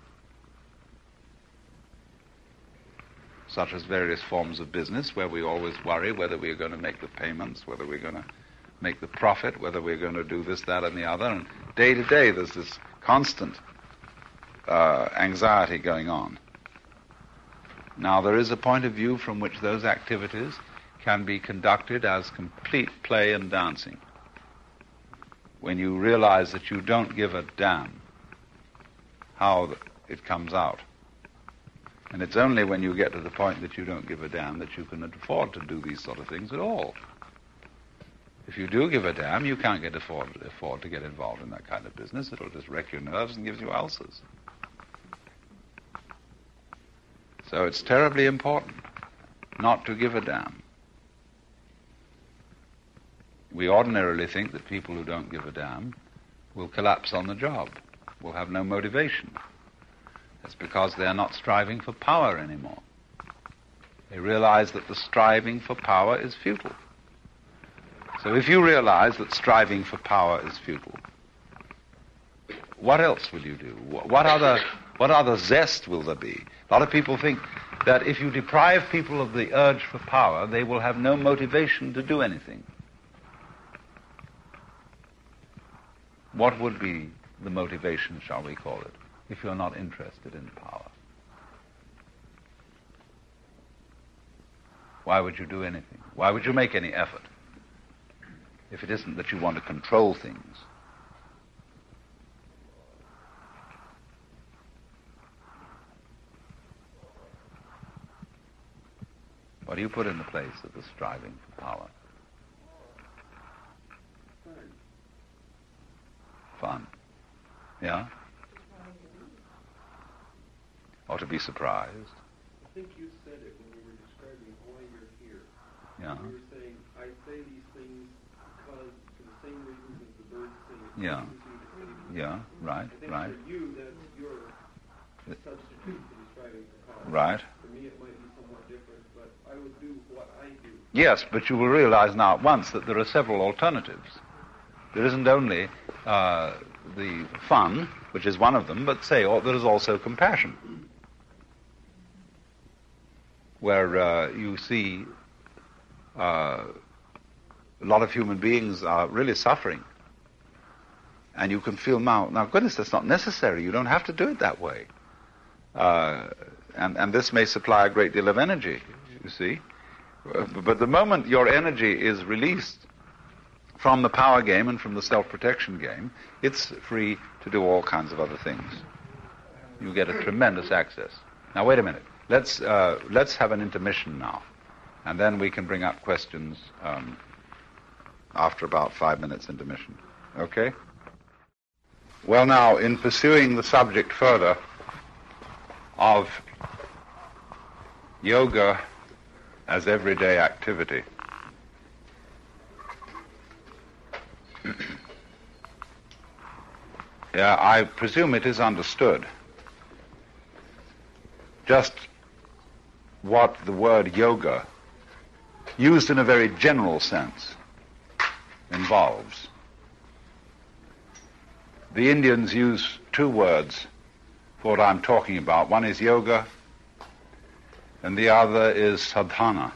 such as various forms of business where we always worry whether we're going to make the payments, whether we're going to make the profit, whether we're going to do this, that, and the other. And day to day there's this constant anxiety going on. Now, there is a point of view from which those activities can be conducted as complete play and dancing, when you realize that you don't give a damn how it comes out. And it's only when you get to the point that you don't give a damn that you can afford to do these sort of things at all. If you do give a damn, you can't afford to get involved in that kind of business. It'll just wreck your nerves and gives you ulcers. So it's terribly important not to give a damn. We ordinarily think that people who don't give a damn will collapse on the job, will have no motivation. That's because they're not striving for power anymore. They realize that the striving for power is futile. So if you realize that striving for power is futile, what else will you do? What other zest will there be? A lot of people think that if you deprive people of the urge for power, they will have no motivation to do anything. What would be the motivation, shall we call it, if you're not interested in power? Why would you do anything? Why would you make any effort if it isn't that you want to control things? What do you put in the place of the striving for power? Fun. Yeah? Or to be surprised. I think you said it when you were describing why you're here. Yeah. You were saying, I say these things because for the same reasons as the birds sing. Yeah. Yeah, right, I think right. for you, that's your substitute for describing the power. Right. For me, it might be somewhat different, but I would do what I do. Yes, but you will realize now at once that there are several alternatives. There isn't only the fun, which is one of them, but there is also compassion, where you see a lot of human beings are really suffering, and you can feel now, goodness, that's not necessary. You don't have to do it that way. And this may supply a great deal of energy, you see. But the moment your energy is released from the power game and from the self-protection game, it's free to do all kinds of other things. You get a tremendous access. Now, wait a minute. Let's have an intermission now, and then we can bring up questions after about 5 minutes intermission. Okay? Well, now, in pursuing the subject further of yoga as everyday activity, yeah, I presume it is understood just what the word yoga, used in a very general sense, involves. The Indians use two words for what I'm talking about. One is yoga, and the other is sadhana,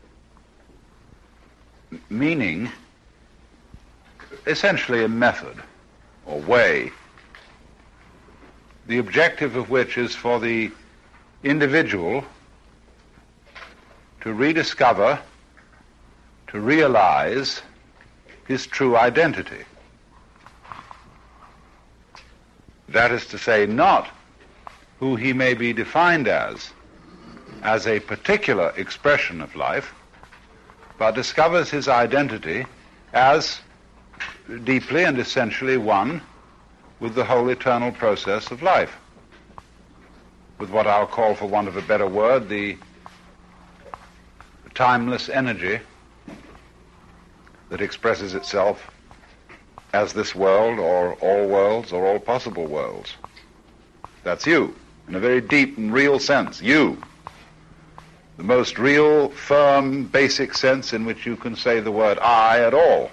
meaning essentially a method or way, the objective of which is for the individual to rediscover, to realize his true identity. That is to say, not who he may be defined as a particular expression of life, but discovers his identity as deeply and essentially one with the whole eternal process of life, with what I'll call, for want of a better word, the timeless energy that expresses itself as this world, or all worlds, or all possible worlds. That's you, in a very deep and real sense, you. The most real, firm, basic sense in which you can say the word I at all.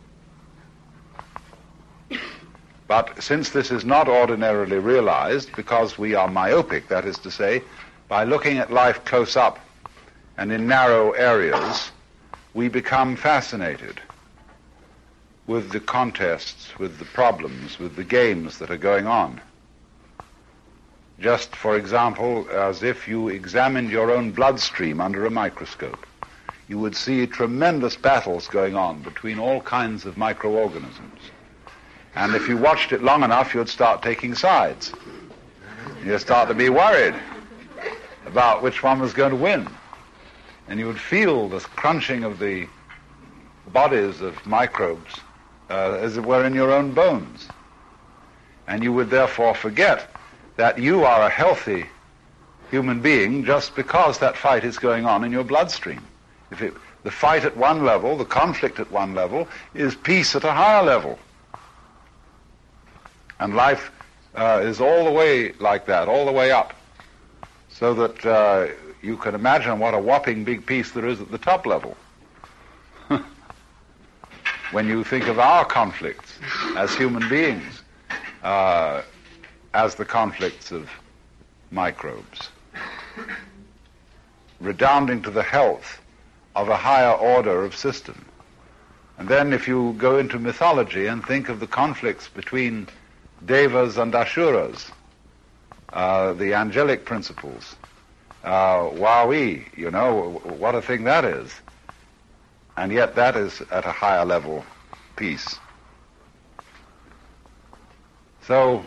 But since this is not ordinarily realized, because we are myopic, that is to say, by looking at life close up and in narrow areas, we become fascinated with the contests, with the problems, with the games that are going on. Just, for example, as if you examined your own bloodstream under a microscope, you would see tremendous battles going on between all kinds of microorganisms. And if you watched it long enough, you'd start taking sides. You'd start to be worried about which one was going to win. And you would feel this crunching of the bodies of microbes as it were in your own bones. And you would therefore forget that you are a healthy human being just because that fight is going on in your bloodstream. The fight at one level, the conflict at one level, is peace at a higher level. And life is all the way like that, all the way up, so that you can imagine what a whopping big peace there is at the top level. when you think of our conflicts as human beings, as the conflicts of microbes, redounding to the health of a higher order of system. And then if you go into mythology and think of the conflicts between Devas and Asuras, the angelic principles, wowee, you know, what a thing that is. And yet that is at a higher level peace. So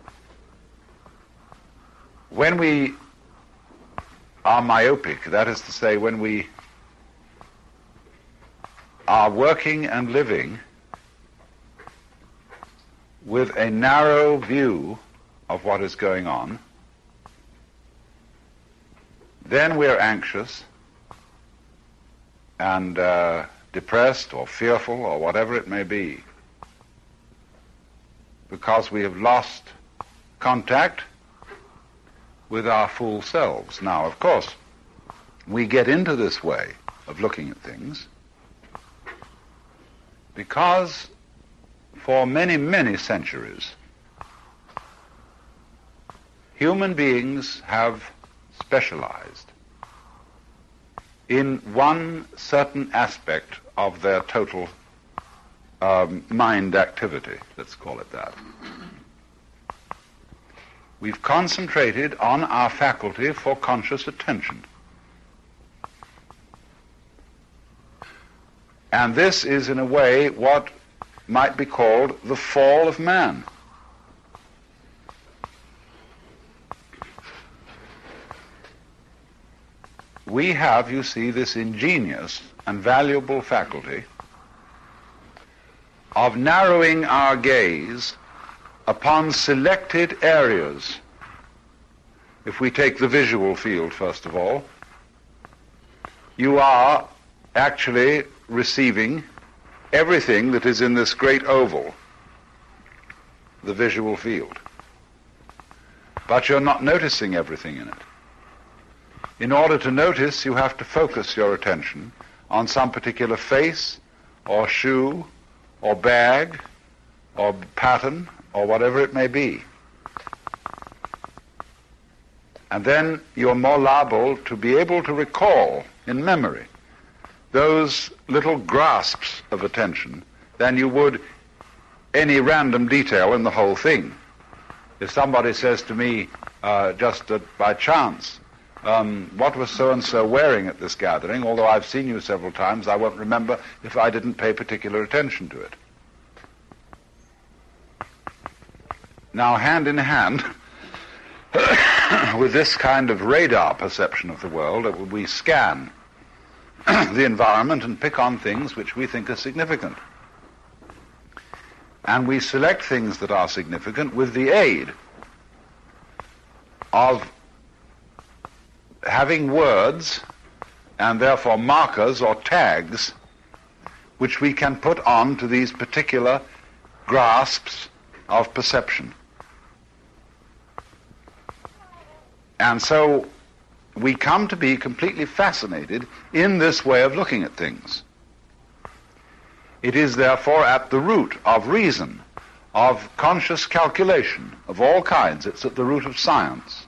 when we are myopic, that is to say, when we are working and living with a narrow view of what is going on, then we're anxious and depressed or fearful or whatever it may be, because we have lost contact with our full selves. Now, of course, we get into this way of looking at things because for many, many centuries, human beings have specialized in one certain aspect of their total mind activity, let's call it that. We've concentrated on our faculty for conscious attention. And this is, in a way, what might be called the fall of man. We have, you see, this ingenious and valuable faculty of narrowing our gaze upon selected areas. If we take the visual field, first of all, you are actually receiving everything that is in this great oval, the visual field. But you're not noticing everything in it. In order to notice, you have to focus your attention on some particular face or shoe or bag or pattern or whatever it may be. And then you're more liable to be able to recall in memory those little grasps of attention than you would any random detail in the whole thing. If somebody says to me, just by chance, what was so-and-so wearing at this gathering, although I've seen you several times, I won't remember if I didn't pay particular attention to it. Now, hand in hand with this kind of radar perception of the world, we scan the environment and pick on things which we think are significant. And we select things that are significant with the aid of having words and therefore markers or tags which we can put on to these particular grasps of perception. And so we come to be completely fascinated in this way of looking at things. It is therefore at the root of reason, of conscious calculation of all kinds. It's at the root of science.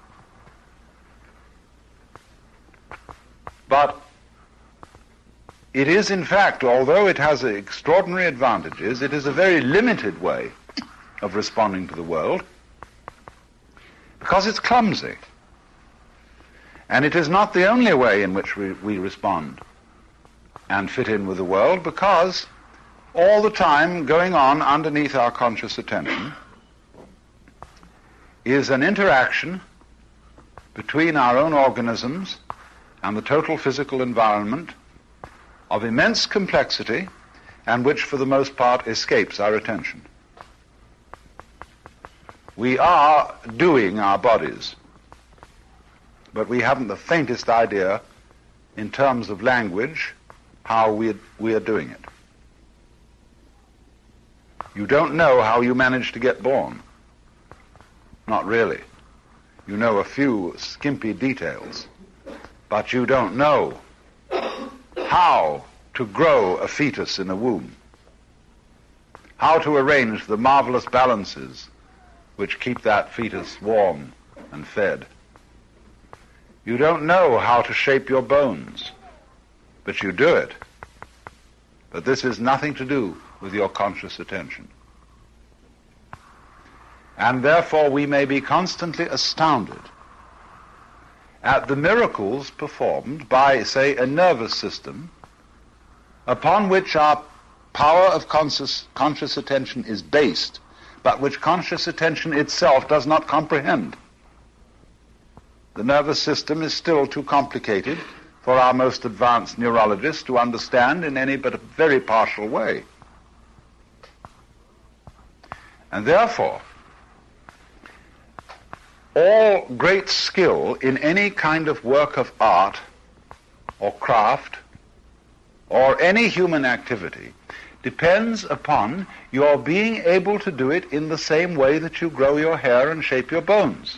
But it is, in fact, although it has extraordinary advantages, it is a very limited way of responding to the world because it's clumsy. And it is not the only way in which we respond and fit in with the world, because all the time going on underneath our conscious attention is an interaction between our own organisms and the total physical environment of immense complexity, and which for the most part escapes our attention. We are doing our bodies, but we haven't the faintest idea in terms of language how we are doing it. You don't know how you managed to get born. Not really. You know a few skimpy details, but you don't know how to grow a fetus in a womb. how to arrange the marvelous balances which keep that fetus warm and fed. You don't know how to shape your bones, but you do it. But this has nothing to do with your conscious attention. And therefore we may be constantly astounded at the miracles performed by, say, a nervous system upon which our power of conscious attention is based, but which conscious attention itself does not comprehend. The nervous system is still too complicated for our most advanced neurologists to understand in any but a very partial way. And therefore, all great skill in any kind of work of art or craft or any human activity depends upon your being able to do it in the same way that you grow your hair and shape your bones.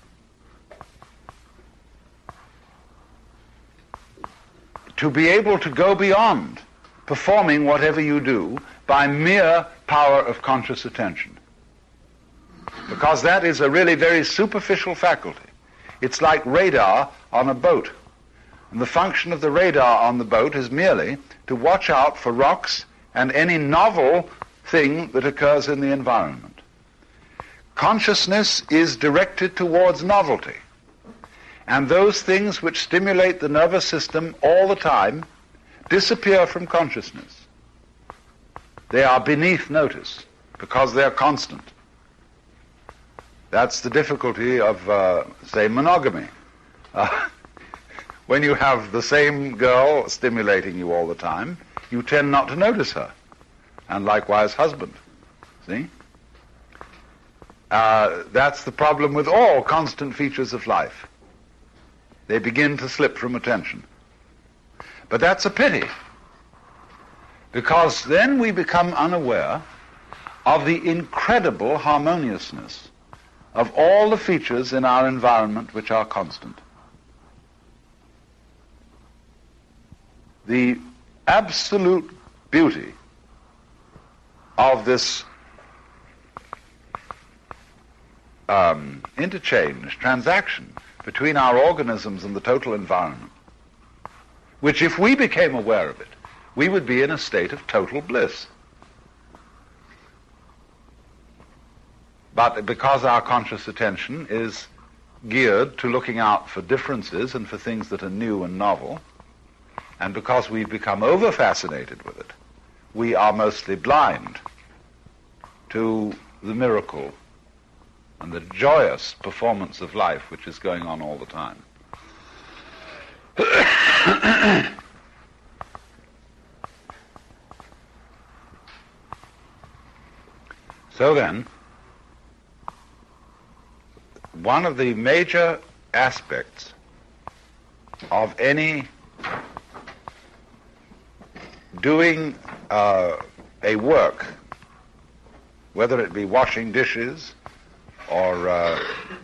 To be able to go beyond performing whatever you do by mere power of conscious attention. Because that is a really very superficial faculty. It's like radar on a boat. And the function of the radar on the boat is merely to watch out for rocks and any novel thing that occurs in the environment. Consciousness is directed towards novelty. And those things which stimulate the nervous system all the time disappear from consciousness. They are beneath notice because they're constant. That's the difficulty of, say, monogamy. When you have the same girl stimulating you all the time, you tend not to notice her. And likewise husband. See? That's the problem with all constant features of life. They begin to slip from attention. But that's a pity, because then we become unaware of the incredible harmoniousness of all the features in our environment which are constant. The absolute beauty of this interchange, transaction between our organisms and the total environment, which if we became aware of it, we would be in a state of total bliss. But because our conscious attention is geared to looking out for differences and for things that are new and novel, and because we've become over-fascinated with it, we are mostly blind to the miracle and the joyous performance of life which is going on all the time. So then, one of the major aspects of any doing a work, whether it be washing dishes or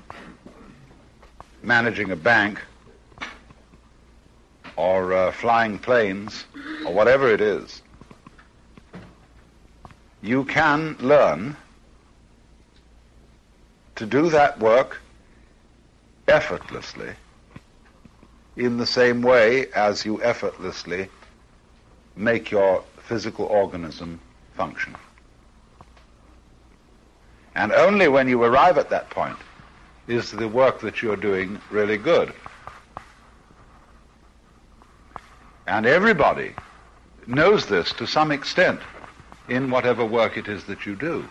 managing a bank or flying planes or whatever it is, you can learn to do that work effortlessly in the same way as you effortlessly make your physical organism function. And only when you arrive at that point is the work that you're doing really good. And everybody knows this to some extent in whatever work it is that you do.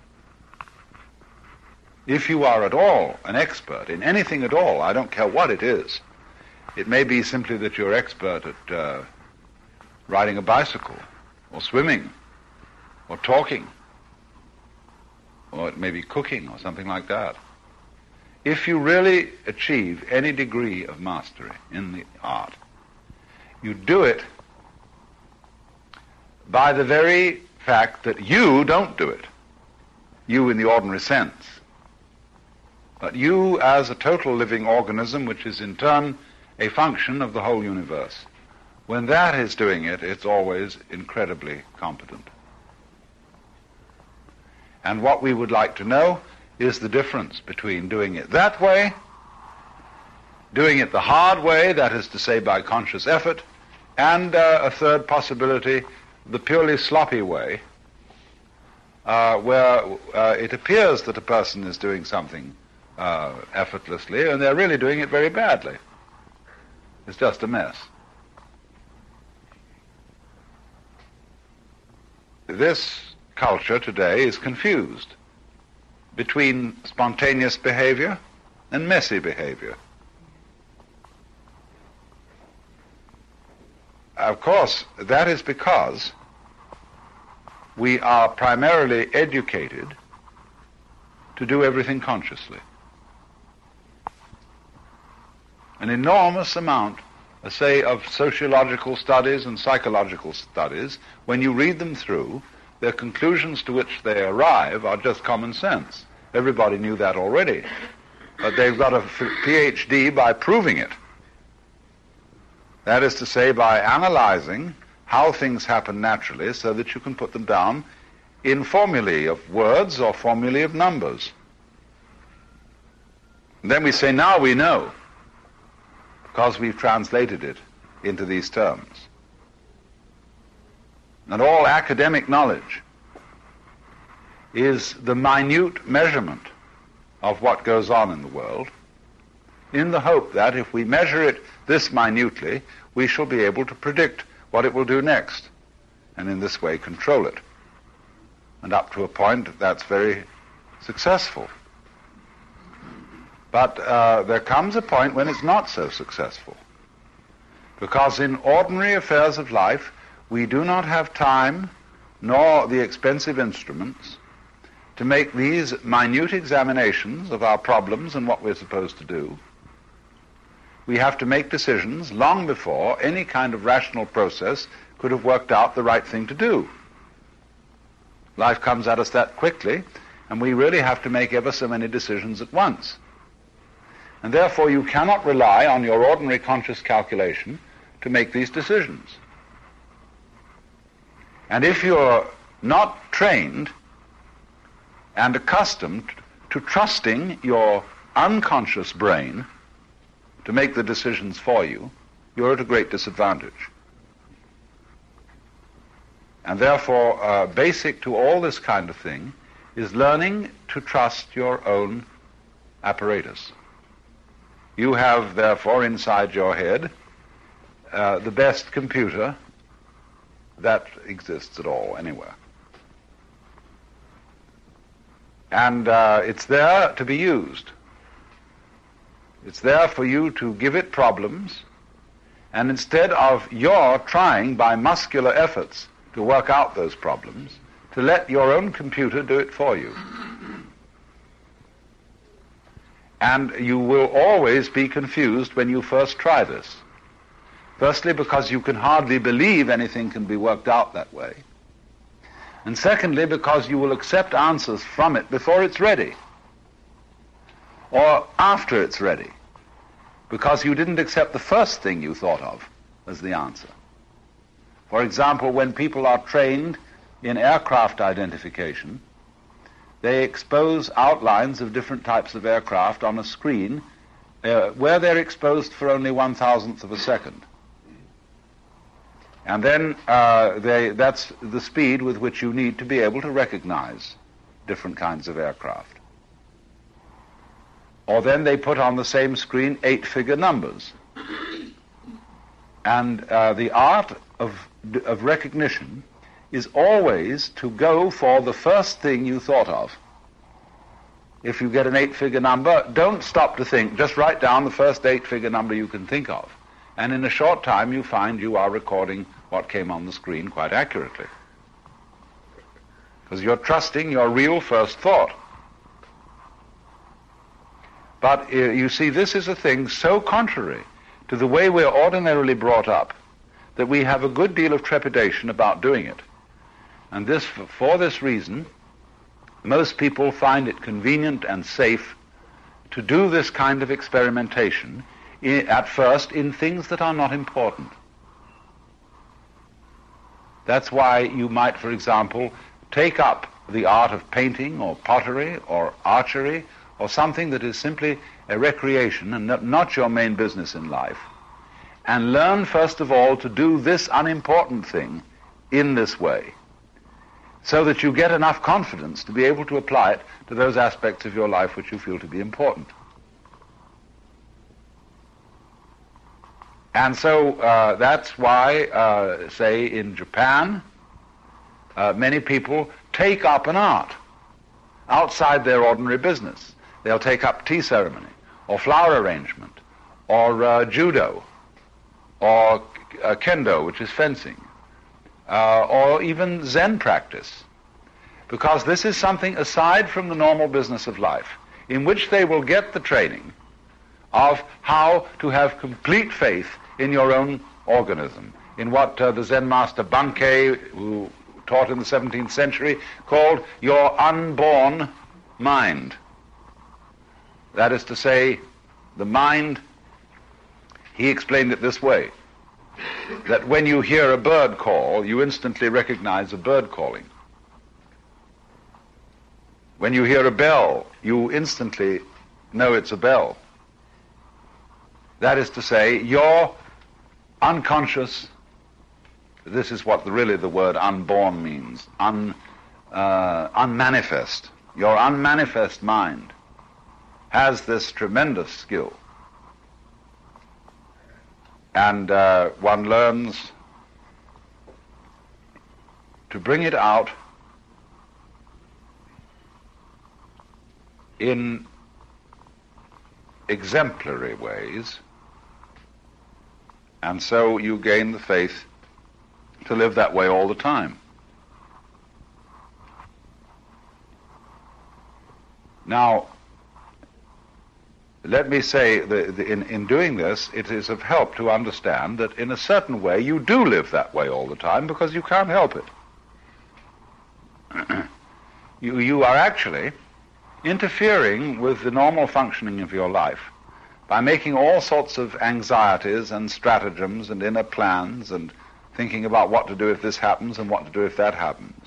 If you are at all an expert in anything at all, I don't care what it is, it may be simply that you're expert at riding a bicycle or swimming or talking, or it may be cooking or something like that. If you really achieve any degree of mastery in the art, you do it by the very fact that you don't do it, you in the ordinary sense, but you as a total living organism, which is in turn a function of the whole universe. When that is doing it, it's always incredibly competent. And what we would like to know is the difference between doing it that way, doing it the hard way, that is to say by conscious effort, and a third possibility, the purely sloppy way, where it appears that a person is doing something effortlessly, and they're really doing it very badly. It's just a mess. This culture today is confused between spontaneous behavior and messy behavior. Of course, that is because we are primarily educated to do everything consciously. An enormous amount, say, of sociological studies and psychological studies, when you read them through, the conclusions to which they arrive are just common sense. Everybody knew that already. But they've got a PhD by proving it. That is to say, by analyzing how things happen naturally so that you can put them down in formulae of words or formulae of numbers. And then we say, now we know, because we've translated it into these terms. And all academic knowledge is the minute measurement of what goes on in the world, in the hope that if we measure it this minutely, we shall be able to predict what it will do next, and in this way control it. And up to a point, that's very successful. But there comes a point when it's not so successful, because in ordinary affairs of life, we do not have time nor the expensive instruments to make these minute examinations of our problems and what we're supposed to do. We have to make decisions long before any kind of rational process could have worked out the right thing to do. Life comes at us that quickly, and we really have to make ever so many decisions at once. And therefore you cannot rely on your ordinary conscious calculation to make these decisions. And if you're not trained and accustomed to trusting your unconscious brain to make the decisions for you, you're at a great disadvantage. And therefore, basic to all this kind of thing is learning to trust your own apparatus. You have, therefore, inside your head the best computer that exists at all, anywhere. And it's there to be used. It's there for you to give it problems, and instead of your trying by muscular efforts to work out those problems, to let your own computer do it for you. And you will always be confused when you first try this. Firstly, because you can hardly believe anything can be worked out that way. And secondly, because you will accept answers from it before it's ready, or after it's ready, because you didn't accept the first thing you thought of as the answer. For example, when people are trained in aircraft identification, they expose outlines of different types of aircraft on a screen where they're exposed for only 1,000th of a second. And then that's the speed with which you need to be able to recognize different kinds of aircraft. Or then they put on the same screen 8-figure numbers. And the art of recognition is always to go for the first thing you thought of. If you get an 8-figure number, don't stop to think, just write down the first 8-figure number you can think of. And in a short time you find you are recording what came on the screen quite accurately. Because you're trusting your real first thought. But you see, this is a thing so contrary to the way we're ordinarily brought up that we have a good deal of trepidation about doing it. And for this reason, most people find it convenient and safe to do this kind of experimentation at first in things that are not important. That's why you might, for example, take up the art of painting or pottery or archery or something that is simply a recreation and not your main business in life, and learn first of all to do this unimportant thing in this way, so that you get enough confidence to be able to apply it to those aspects of your life which you feel to be important. And so that's why, say, in Japan, many people take up an art outside their ordinary business. They'll take up tea ceremony, or flower arrangement, or judo, or kendo, which is fencing, or even Zen practice, because this is something aside from the normal business of life, in which they will get the training of how to have complete faith in your own organism, in what the Zen master Bankei, who taught in the 17th century, called your unborn mind. That is to say, the mind, he explained it this way, that when you hear a bird call, you instantly recognize a bird calling. When you hear a bell, you instantly know it's a bell. That is to say, your unconscious, this is what really the word unborn means, unmanifest. Your unmanifest mind has this tremendous skill. And one learns to bring it out in exemplary ways, and so you gain the faith to live that way all the time. Now, let me say that in doing this, it is of help to understand that in a certain way you do live that way all the time because you can't help it. You are actually interfering with the normal functioning of your life by making all sorts of anxieties and stratagems and inner plans and thinking about what to do if this happens and what to do if that happens.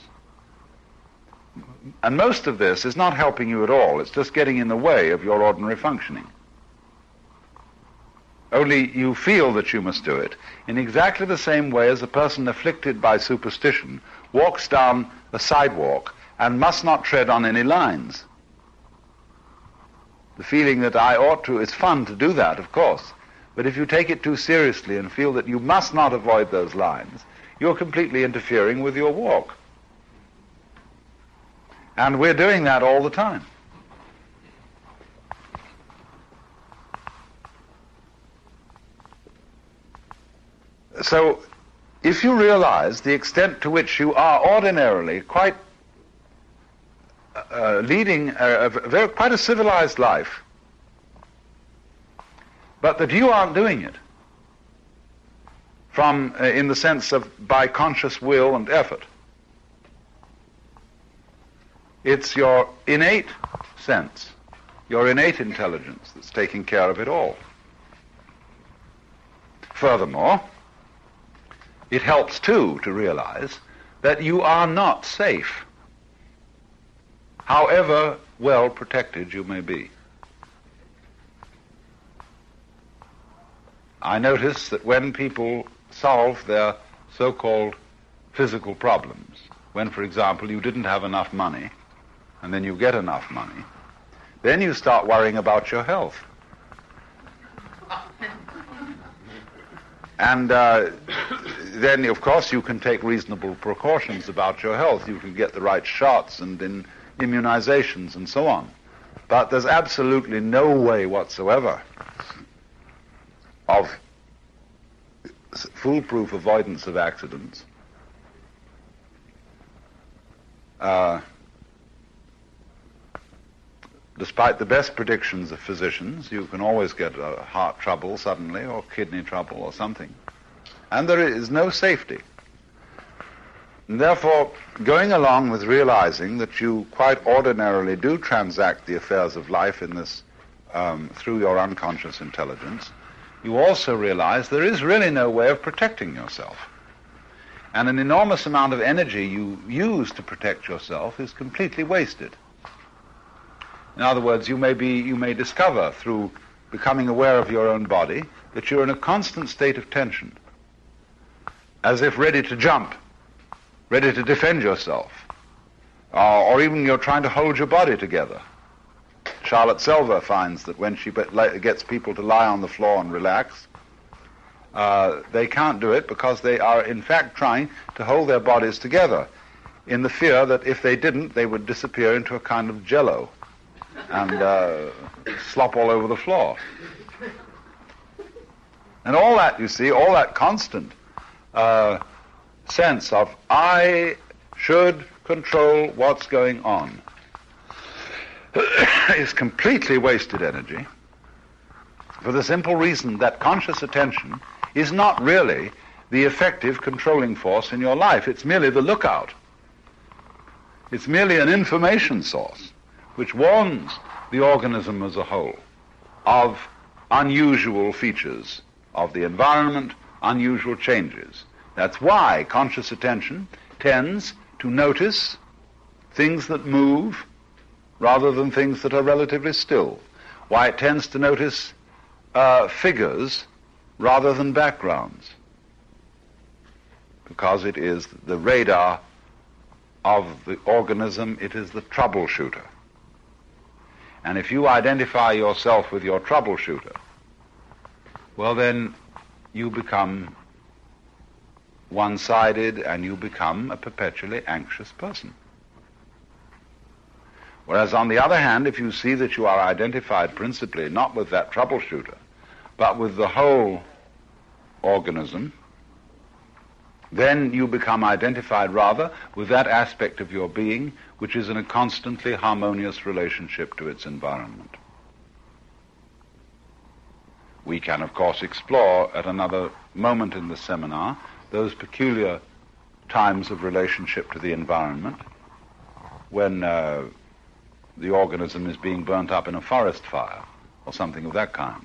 And most of this is not helping you at all. It's just getting in the way of your ordinary functioning. Only you feel that you must do it in exactly the same way as a person afflicted by superstition walks down a sidewalk and must not tread on any lines. The feeling that I ought to, it's fun to do that, of course, but if you take it too seriously and feel that you must not avoid those lines, you're completely interfering with your walk. And we're doing that all the time. So, if you realize the extent to which you are ordinarily quite leading quite a civilized life, but that you aren't doing it from in the sense of by conscious will and effort. It's your innate sense, your innate intelligence that's taking care of it all. Furthermore, it helps too to realize that you are not safe, however well protected you may be. I notice that when people solve their so-called physical problems, when, for example, you didn't have enough money, and then you get enough money, then you start worrying about your health. And then, of course, you can take reasonable precautions about your health. You can get the right shots and immunizations and so on. But there's absolutely no way whatsoever of foolproof avoidance of accidents. Despite the best predictions of physicians, you can always get heart trouble suddenly, or kidney trouble or something. And there is no safety. And therefore, going along with realizing that you quite ordinarily do transact the affairs of life in this through your unconscious intelligence, you also realize there is really no way of protecting yourself. And an enormous amount of energy you use to protect yourself is completely wasted. In other words, you may discover through becoming aware of your own body that you're in a constant state of tension, as if ready to jump, ready to defend yourself, or even you're trying to hold your body together. Charlotte Selver finds that when she gets people to lie on the floor and relax, they can't do it because they are in fact trying to hold their bodies together in the fear that if they didn't, they would disappear into a kind of jello and slop all over the floor. And all that, you see, all that constant sense of I should control what's going on is completely wasted energy, for the simple reason that conscious attention is not really the effective controlling force in your life. It's merely the lookout. It's merely an information source which warns the organism as a whole of unusual features of the environment, unusual changes. That's why conscious attention tends to notice things that move rather than things that are relatively still. Why it tends to notice figures rather than backgrounds. Because it is the radar of the organism, it is the troubleshooter. And if you identify yourself with your troubleshooter, well then you become one-sided and you become a perpetually anxious person. Whereas on the other hand, if you see that you are identified principally not with that troubleshooter, but with the whole organism, then you become identified rather with that aspect of your being which is in a constantly harmonious relationship to its environment. We can, of course, explore at another moment in the seminar those peculiar times of relationship to the environment when the organism is being burnt up in a forest fire or something of that kind,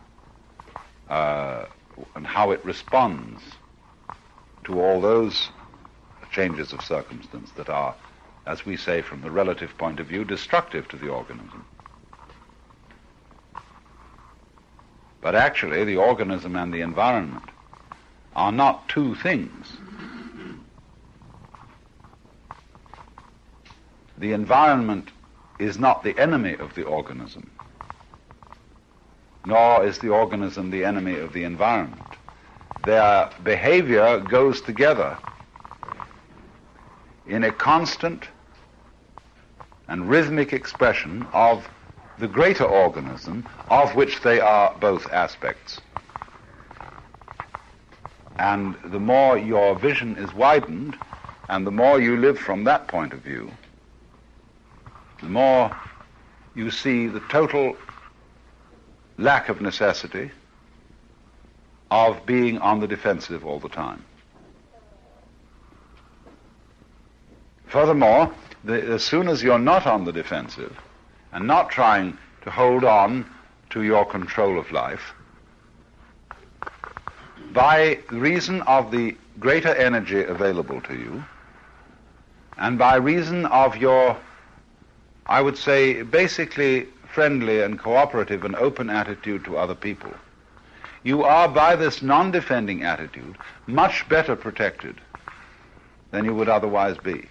and how it responds to all those changes of circumstance that are, as we say from the relative point of view, destructive to the organism. But actually, the organism and the environment are not two things. The environment is not the enemy of the organism, nor is the organism the enemy of the environment. Their behavior goes together in a constant and rhythmic expression of the greater organism, of which they are both aspects. And the more your vision is widened, and the more you live from that point of view, the more you see the total lack of necessity of being on the defensive all the time. Furthermore, as soon as you're not on the defensive and not trying to hold on to your control of life, by reason of the greater energy available to you, and by reason of your, I would say, basically friendly and cooperative and open attitude to other people, you are, by this non-defending attitude, much better protected than you would otherwise be.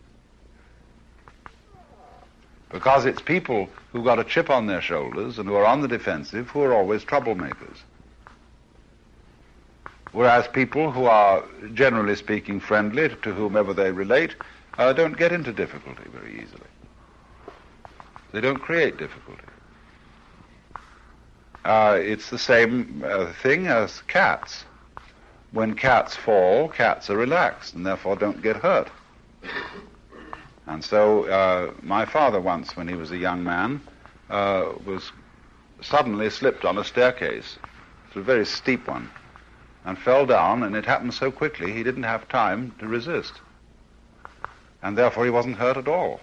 Because it's people who've got a chip on their shoulders and who are on the defensive who are always troublemakers. Whereas people who are, generally speaking, friendly to whomever they relate, don't get into difficulty very easily. They don't create difficulty. It's the same thing as cats. When cats fall, cats are relaxed and therefore don't get hurt. And so my father once, when he was a young man, was suddenly slipped on a staircase. It was a very steep one, and fell down, and it happened so quickly he didn't have time to resist. And therefore he wasn't hurt at all.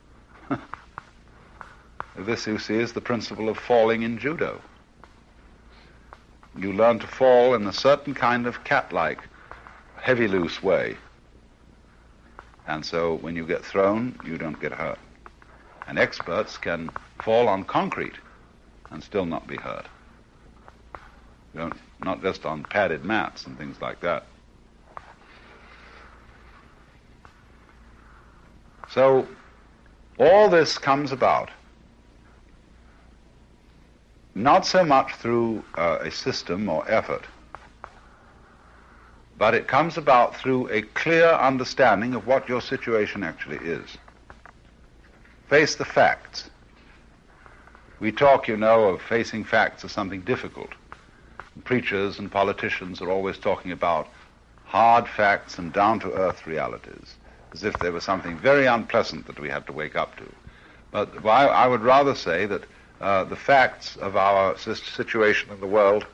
This, you see, is the principle of falling in judo. You learn to fall in a certain kind of cat-like, heavy, loose way. And so when you get thrown, you don't get hurt. And experts can fall on concrete and still not be hurt. Not just on padded mats and things like that. So all this comes about not so much through a system or effort, but it comes about through a clear understanding of what your situation actually is. Face the facts. We talk, of facing facts as something difficult. Preachers and politicians are always talking about hard facts and down-to-earth realities, as if they were something very unpleasant that we had to wake up to. But I would rather say that the facts of our situation in the world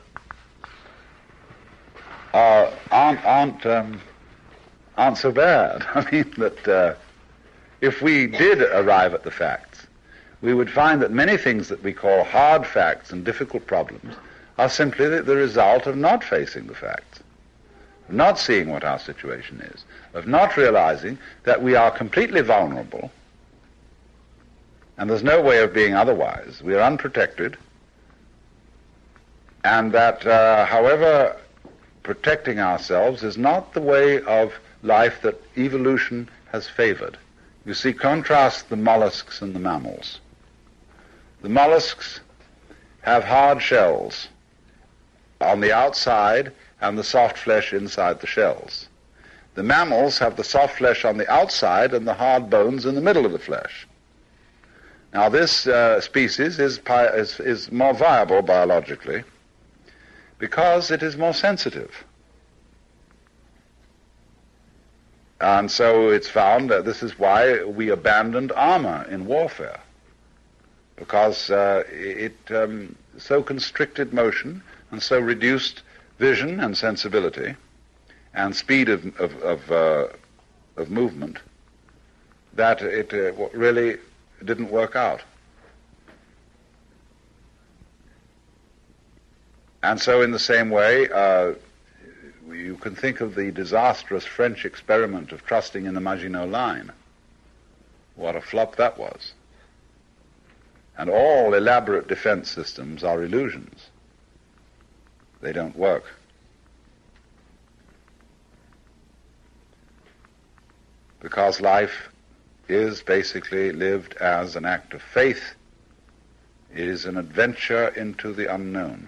aren't so bad. I mean that if we did arrive at the facts, we would find that many things that we call hard facts and difficult problems are simply the result of not facing the facts, of not seeing what our situation is, of not realizing that we are completely vulnerable, and there's no way of being otherwise. We are unprotected, and that, however, protecting ourselves is not the way of life that evolution has favored. You see, contrast the mollusks and the mammals. The mollusks have hard shells on the outside and the soft flesh inside the shells. The mammals have the soft flesh on the outside and the hard bones in the middle of the flesh. Now this species is more viable biologically because it is more sensitive. And so it's found that this is why we abandoned armor in warfare, because it so constricted motion and so reduced vision and sensibility and speed of movement that it really didn't work out. And so in the same way, you can think of the disastrous French experiment of trusting in the Maginot Line. What a flop that was. And all elaborate defense systems are illusions. They don't work. Because life is basically lived as an act of faith. It is an adventure into the unknown.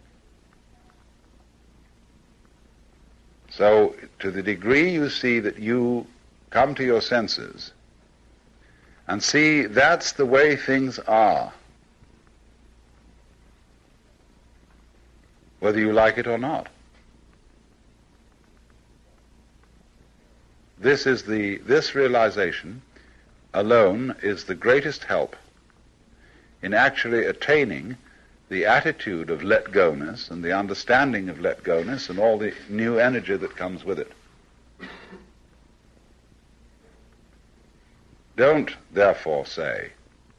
So, to the degree you see that you come to your senses and see that's the way things are, whether you like it or not. This realization alone is the greatest help in actually attaining the attitude of let-go-ness and the understanding of let-go-ness and all the new energy that comes with it. Don't, therefore, say,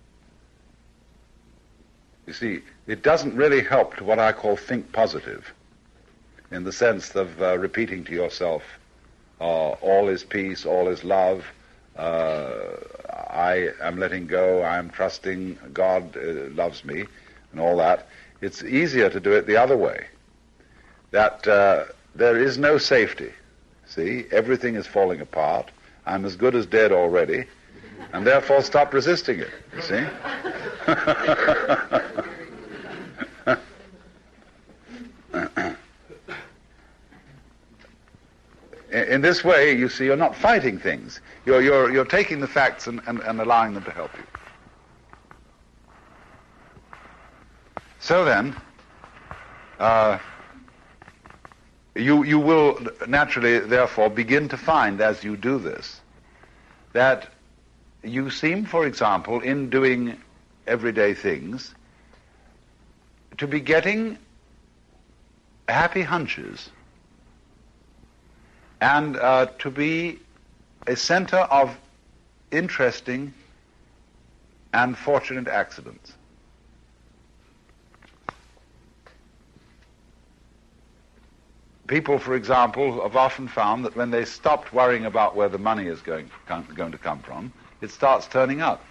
you see, it doesn't really help to what I call think positive, in the sense of repeating to yourself, all is peace, all is love, I am letting go, I am trusting, God loves me, and all that. It's easier to do it the other way, that there is no safety. See, everything is falling apart, I'm as good as dead already, and therefore stop resisting it, you see? In this way, you see, you're not fighting things. You're taking the facts and allowing them to help you. So then, you will naturally, therefore, begin to find, as you do this, that you seem, for example, in doing everyday things, to be getting happy hunches and to be a center of interesting and fortunate accidents. People, for example, have often found that when they stopped worrying about where the money is going to come from, it starts turning up.